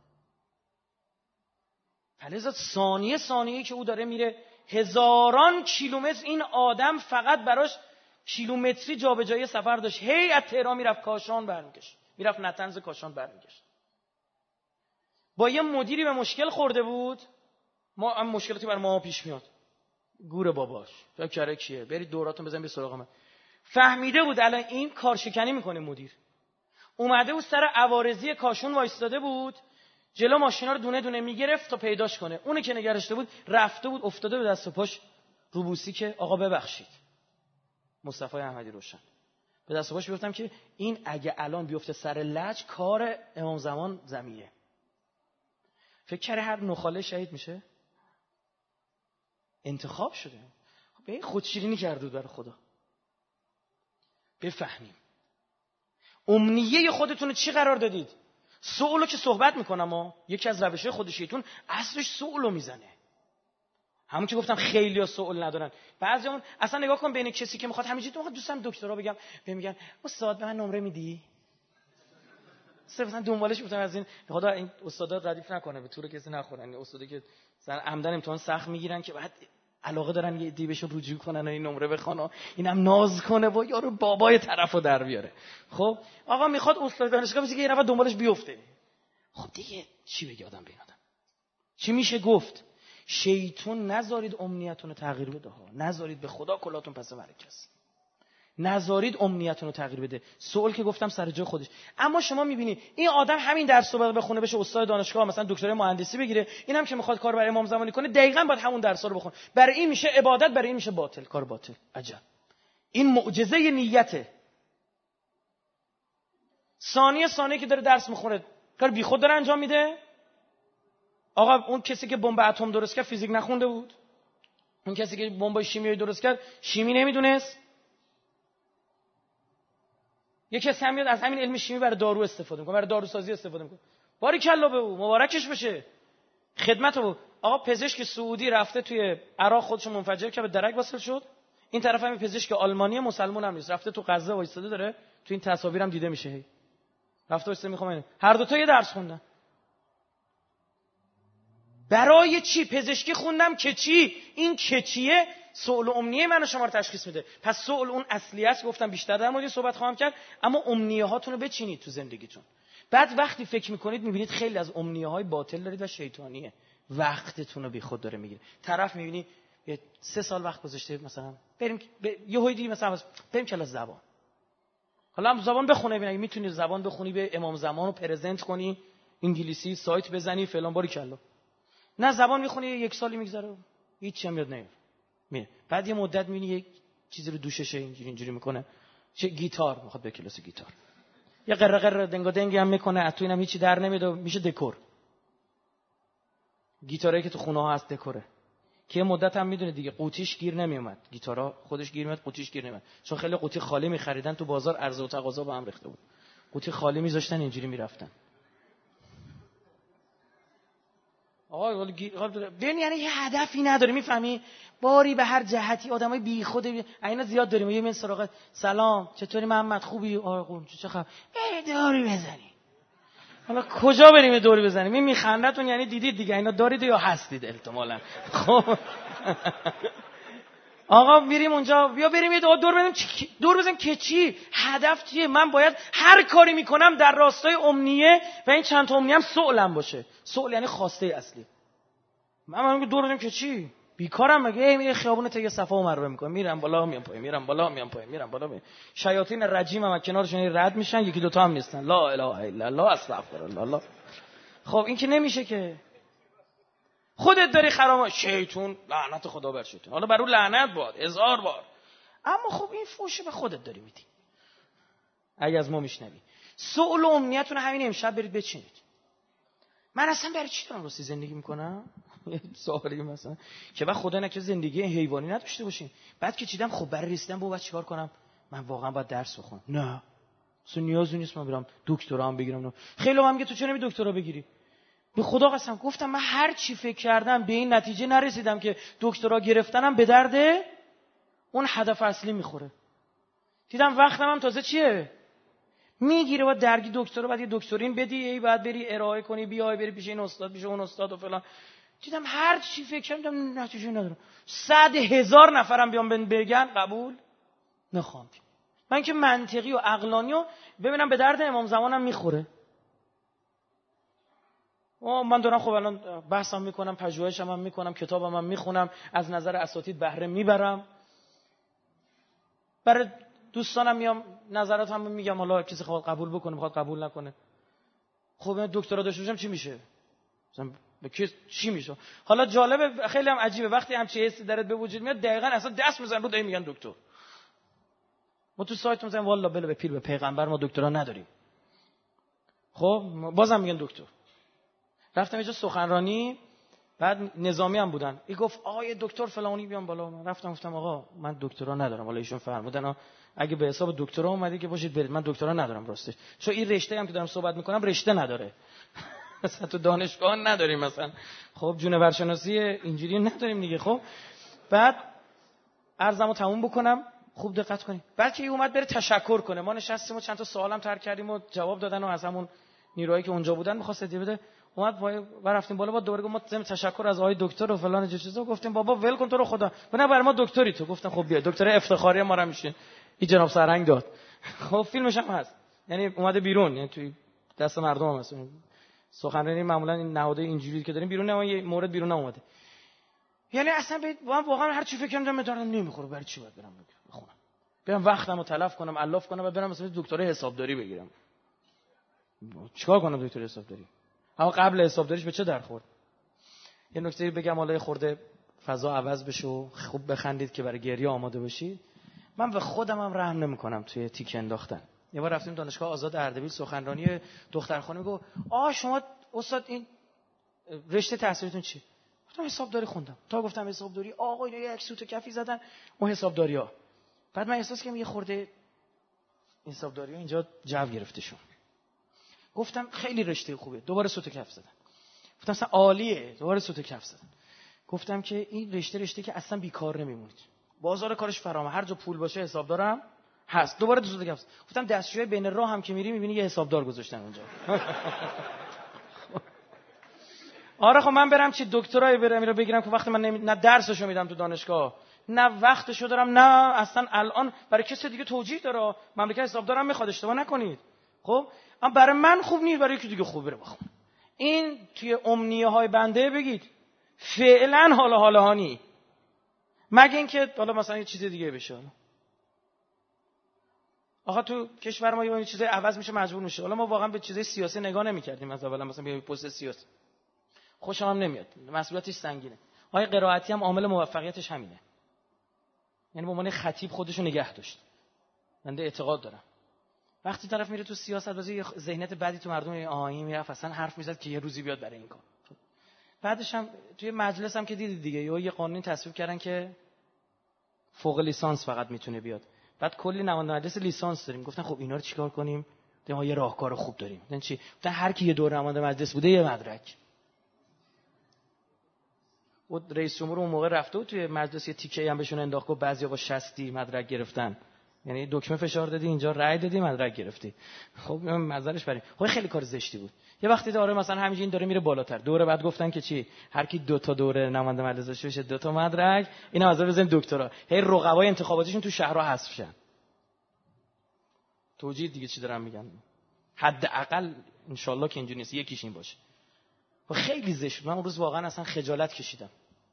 فلذا ثانیه که او داره میره هزاران کیلومتر، این آدم فقط براش کیلومتری جابجایی سفر داشت. هی از تهران میرفت کاشان برمیگشت، میرفت نطنز کاشان برمیگشت. با یه مدیری به مشکل خورده بود، ما هم مشکلاتی بر ما پیش میاد، گور باباش فکر کرده کیه، برید دوراتون بزنید به سراغ من. فهمیده بود الان این کارشکنی میکنه مدیر. اومده بود سر عوارضی کاشون وایستاده بود، جلو ماشینا رو دونه دونه میگرفت تا پیداش کنه. اونی که نگرشته بود رفته بود افتاده به دست و پاش روبوسی که آقا ببخشید. مصطفی احمدی روشن به دست و پاش گفتم که این اگه الان بیفته سر لج کار امام زمان زمیه. فکر کرده هر نخاله شهید میشه؟ انتخاب شده. به این خودشیرینی کرده برای خدا. بفهمیم امنیه خودتون رو چی قرار دادید؟ سؤالو که صحبت میکنم یکی از روش‌های خود شیطان اصلش سؤالو میزنه. همون که گفتم خیلی‌ها سؤال ندارن. بعضیامون اصلا نگاه کن بین کسی که میخواد همینجوری تو دوستم دکترا بگم میگن استاد به من نمره میدی؟ مثلا دنبالش بودم از این خدا این استادا ردیف نکنه به طور کسی نخورن. استادی که مثلا عمدن امتحان سخت میگیرن که بعد علاقه دارن یه دی بهشون رجوع کنن و این نمره بخونه، اینم ناز کنه و یارو بابای طرفو در بیاره. خب آقا میخواد استاد دانشگاه بشه که یه نفر دنبالش بیفته. خب دیگه چی بگه آدم به این آدم؟ چی میشه گفت؟ شیطان نذارید امنیتونو تغییر بده ها، نذارید به خدا کلاتون پس مرکز، نذارید امنیتونو تغییر بده. سوال که گفتم سر جای خودش. اما شما میبینی این آدم همین درس رو بخونه بشه استاد دانشگاه، مثلا دکترای مهندسی بگیره، اینم که میخواد کار برای امام زمانی کنه دقیقاً باید همون درس‌ها رو بخونه. برای این میشه عبادت، برای این میشه باطل، کار باطل. عجب. این معجزه نیته. ثانیه که داره درس میخونه کار بیخود داره انجام میده. آقا اون کسی که بمب اتم درست کرد فیزیک نخونده بود؟ اون کسی که بمب شیمیایی درست کرد شیمی نمیدونست؟ یک کسی هم میاد از همین علم شیمی برای دارو استفاده میکنه، برای داروسازی استفاده میکنه. باریکلا به او، مبارکش بشه، خدمت او. آقا پزشک سعودی رفته توی عراق خودشو منفجر کرد، به درک وصل شد. این طرف هم پزشک آلمانی مسلمان هم نیست، رفته تو غزه وایساده داره، تو این تصاویرم دیده میشه، رفته وایساده میخوام هر دو تا یه درس خوندن. برای چی؟ پزشکی خوندم که چی؟ این که چیه سؤال و امنیه منو شما رو تشخیص میده. پس سؤال اون اصلی است، گفتم بیشتر در مورد صحبت خواهم کرد، اما امنیه هاتون رو بچینید تو زندگیتون. بعد وقتی فکر میکنید میبینید خیلی از امنیه های باطل دارید و شیطانیه، وقتتون رو بی خود داره میگیره. طرف میبینی 3 سال وقت گذاشته مثلا بریم یه هویدی مثلا بریم کلاس زبان، حالا هم زبان بخونه، ببین میتونی زبان بخونی به امام زمان رو پرزنت کنی، انگلیسی سایت بزنی فلان باری کلا. نه زبان میخونی 1 سالی میگذره هیچ هم یاد نمیاد. بعد یه مدت میبینی یک چیزی رو دوششه اینجوری میکنه، چه گیتار میخواد به کلاس گیتار، یه قرقر دنگا دنگی هم میکنه، از تو اینم هیچی در نمیاد و میشه دکور. گیتارایی که تو خونه ها هست دکوره، که مدت هم میدونه دیگه قوطیش گیر نمیومد، گیتارا خودش گیر میاد قوطیش گیر نمیاد، چون خیلی قوطی خالی میخریدن تو بازار، عرضه و تقاضا با هم ریخته بود، قوطی خالی میذاشتن اینجوری میرفتن. آقا ببین یعنی یه هدفی نداره، میفهمی؟ باری به هر جهتی آدمای بیخود اینا زیاد داریم. یه من سراغ سلام چطوری محمد خوبی؟ آقا چه خبر؟ دوری بزنی. حالا کجا بریم دوری بزنیم؟ این میخندتون یعنی دیدید دیگه اینا دارید یا هستید احتمالاً. خب آقا میریم اونجا، بیا بریم یه دور بزنیم. دور بزنیم که چی؟ هدف چیه؟ من باید هر کاری میکنم در راستای امنیه و این چند تا امنیه هم سؤالم باشه. سؤال یعنی خواسته اصلی. من میگم دور بزنیم که چی؟ بیکارم مگه؟ یه خیابون ته صفا و مروه میکنم، میرم بالا میام پایین، میرم بالا میام پایین، میرم بالا میام. شیاطین رجیم هم کنارشون رد میشن، یکی دو تا هم نیستن. لا اله الا الله استغفر الله. خب این که نمیشه که. خودت داری خراب، شیطون لعنت خدا بر شیطون، حالا بر اون لعنت باد 1000 بار. اما خب این فوشه به خودت داری میدی اگه از ما میشنوی. سؤال و امنیتون همین امشب برید بچینید. من اصلا برای چی دارم راستی زندگی میکنم؟ یه سوالی مثلا که بعد خدا نکنه زندگی حیوانی نداشته باشیم. بعد که چیدم خب برای رسیدن به بعد چیکار کنم؟ من واقعا باید درس بخونم. نه اصلا نیازی نیست من برم دکترام بگیرم. خیلی هم میگه تو چرا نمی دکترا بگیری؟ به خدا قسم گفتم من هر چی فکر کردم به این نتیجه نرسیدم که دکترا گرفتنم به درد اون هدف اصلی میخوره. دیدم وقتم هم تازه چیه میگیره، با درگی دکترا بعد یه دکترین بدی، بعد بری ارائه کنی، بیای بری پیش این استاد پیش اون استاد و فلان. دیدم هر چی فکر کردم نتیجه نداره. 100,000 نفرم بیان بگن قبول نخوام. من که منطقی و عقلانی و ببینم به درد امام زمانم میخوره. من دارم خب الان بحثم میکنم، پژوهشم هم میکنم، کتابم هم میخونم، از نظر اساتید بهره میبرم، برای دوستانم میام نظرات هم میگم، حالا کسی خواهد قبول بکنه میخواد قبول نکنه. خب من دکترا داشته باشم چی میشه؟ مثلا به چی میشه؟ حالا جالبه خیلی هم عجیبه وقتی همچین حسی درت به وجود میاد دقیقاً اصلا دست میزنن رو میگن دکتر. ما تو سایت میزنیم والله بله به پیر به پیغمبر ما دکترا نداریم. خب بازم میگن دکتر. رفتم اینجا سخنرانی، بعد نظامی هم بودن، این گفت آقا دکتر فلانی بیان بالا. من رفتم گفتم آقا من دکترا ندارم. حالا ایشون فرمودن اگه به حساب دکترا اومدی که باشید برید، من دکترا ندارم راستش، چون این رشته هم که دارم صحبت میکنم رشته نداره. مثلا تو دانشگاه نداریم مثلا، خب جونورشناسی اینجوری نداریم دیگه. خب بعد عرضمو تموم بکنم، خوب دقت کنید. بعد که اومد بره تشکر کنه، ما نشستیم و چند تا سوالم طرح کردیم و جواب دادن و از همون نیروهایی که اونجا بودن می‌خواست هدیه بده. اومد و رفتیم بالا، با دوباره گفت ما ضمن تشکر از آقای دکتر و فلان چیزا. گفتیم بابا ول کن تو رو خدا، نه برای ما دکتری تو. گفتم خب بیا دکتر افتخاری ما رو میشین. این جناب سرهنگ داد. خب فیلمش هم هست، یعنی اومده بیرون، یعنی توی دست مردم هم هست. سخنرانی معمولا این نهاد اینجوری که داریم بیرون، نه یه مورد بیرون اومده. یعنی اصلا من واقعا هر چی فکر کنم دارم نمیخوره، برای چی باید برم بخونم؟ برم وقتمو تلف کنم، الاف کنم و برم مثلا دکترا حسابداری بگیرم. چیکار کنم دکتر حسابداری؟ اما قبل حسابداریش به چه در خورد؟ یه نکته بگم حالا خورده فضا عوض بشه و خوب بخندید که برای گریه آماده باشید. من به خودم هم رحم نمی‌کنم توی تیک انداختن. یه بار رفتیم دانشگاه آزاد اردبیل سخنرانی، دختر خانم گفت شما استاد این رشته تحصیلیتون چی؟ گفتم حسابداری خوندم. تا گفتم حسابداری، آقا اینا یک سوت کفی زدن اون حسابداری‌ها. بعد من احساس کردم یه خورده حسابداری‌ها اینجا جو گرفته شون. گفتم خیلی رشته خوبه، دوباره سوت کف زدن. گفتم اصلا عالیه، دوباره سوت کف زدن. گفتم که این رشته که اصلا بیکار نمیمونید، بازار کارش فرامه، هر جا پول باشه حسابدارم هست. دوباره سوت کف زدن. گفتم دستشوی بین راه هم که میری میبینی یه حسابدار گذاشتن اونجا. آره خب من برم چی دکترای برم اینو بگیرم که وقتی من نه درسشو میدم تو دانشگاه، نه وقتشو دارم، نه اصلا الان برای کسی دیگه توجیه داره. مملکت حسابدارم میخواد، اشتباه نکنید. خب اما برای من خوب نیست، برای یکی دیگه خوب بره بخون. این توی امنیه های بنده بگید فعلا حالا هانی، مگه اینکه حالا مثلا یه چیز دیگه بشه. آخه تو کشور ما یه چیزای عوض میشه، مجبور میشه. حالا ما واقعا به چیزای سیاسی نگاه نمی‌کردیم، مثلا بیای پست سیاسی خوشم هم نمیاد، مسئولیتش سنگینه. آقای قرائتی هم عامل موفقیتش همینه، یعنی به عنوان خطیب خودشو نگه داشت. بنده اعتقاد دارم وقتی طرف میره تو سیاست واسه یه ذهنیت بدی تو مردم این میرفت اصلا حرف میزد که یه روزی بیاد برای این کار. بعدش هم توی مجلس هم که دیدید دیگه یه قانونی تصویب کردن که فوق لیسانس فقط میتونه بیاد. بعد کلی نماینده مجلس لیسانس داریم. گفتن خب اینا رو چیکار کنیم؟ ما یه راهکار خوب داریم. گفتن چی؟ گفتن هر کی یه دور نماینده مجلس بوده یه مدرک. و رئیس جمهور اون موقع رفته و توی مجلس یه تیکه هم بهشون انداخت، گفت بعضیا با 60 مدرک گرفتن. یعنی دکمه فشار دادی اینجا رأی دادی مدرک گرفتی. خب منظرش بریم. خب خیلی کار زشتی بود. یه وقتی داره مثلا همینجوری این داره میره بالاتر. دوره بعد گفتن که چی؟ هر کی 2 تا دوره نماینده مجلس داشته باشه 2 تا مدرک، اینا از بزنیم دکترا. هی رقبای انتخاباتیشون تو شهرها حذف شن. توجیه دیگه چی دارم میگن؟ حداقل ان شاءالله که اینجوری نیست، یکیش این باشه. خیلی زشت. من اون روز واقعا اصلا خجالت کشیدم.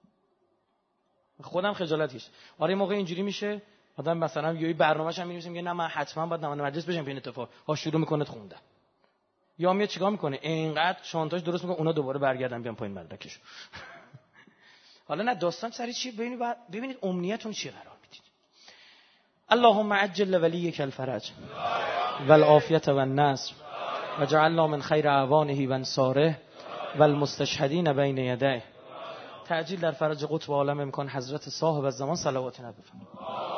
خودم خجالت کشیدم. آره موقع اینجوری میشه آدم مثلا یه برنامه‌اش هم می‌نویسه میگه نه من حتما باید نماینده مجلس بشم، به این اتفاق ها شروع میکنه خوندن. یا میاد چیکار میکنه؟ اینقدر شانتاژ درست میکنه اونا دوباره برگردن بیان پایین مدرکش. حالا نه داستان سری چی ببینید امنیتون چی قرار میدید. اللهم عجل لولیک الفرج والعافیة والنصر وجعلنا من خیر اعوانه و انصاره والمستشهدین بین یدیه. تعجیل در فرج قطب عالم امکان حضرت صاحب الزمان صلوات نبی.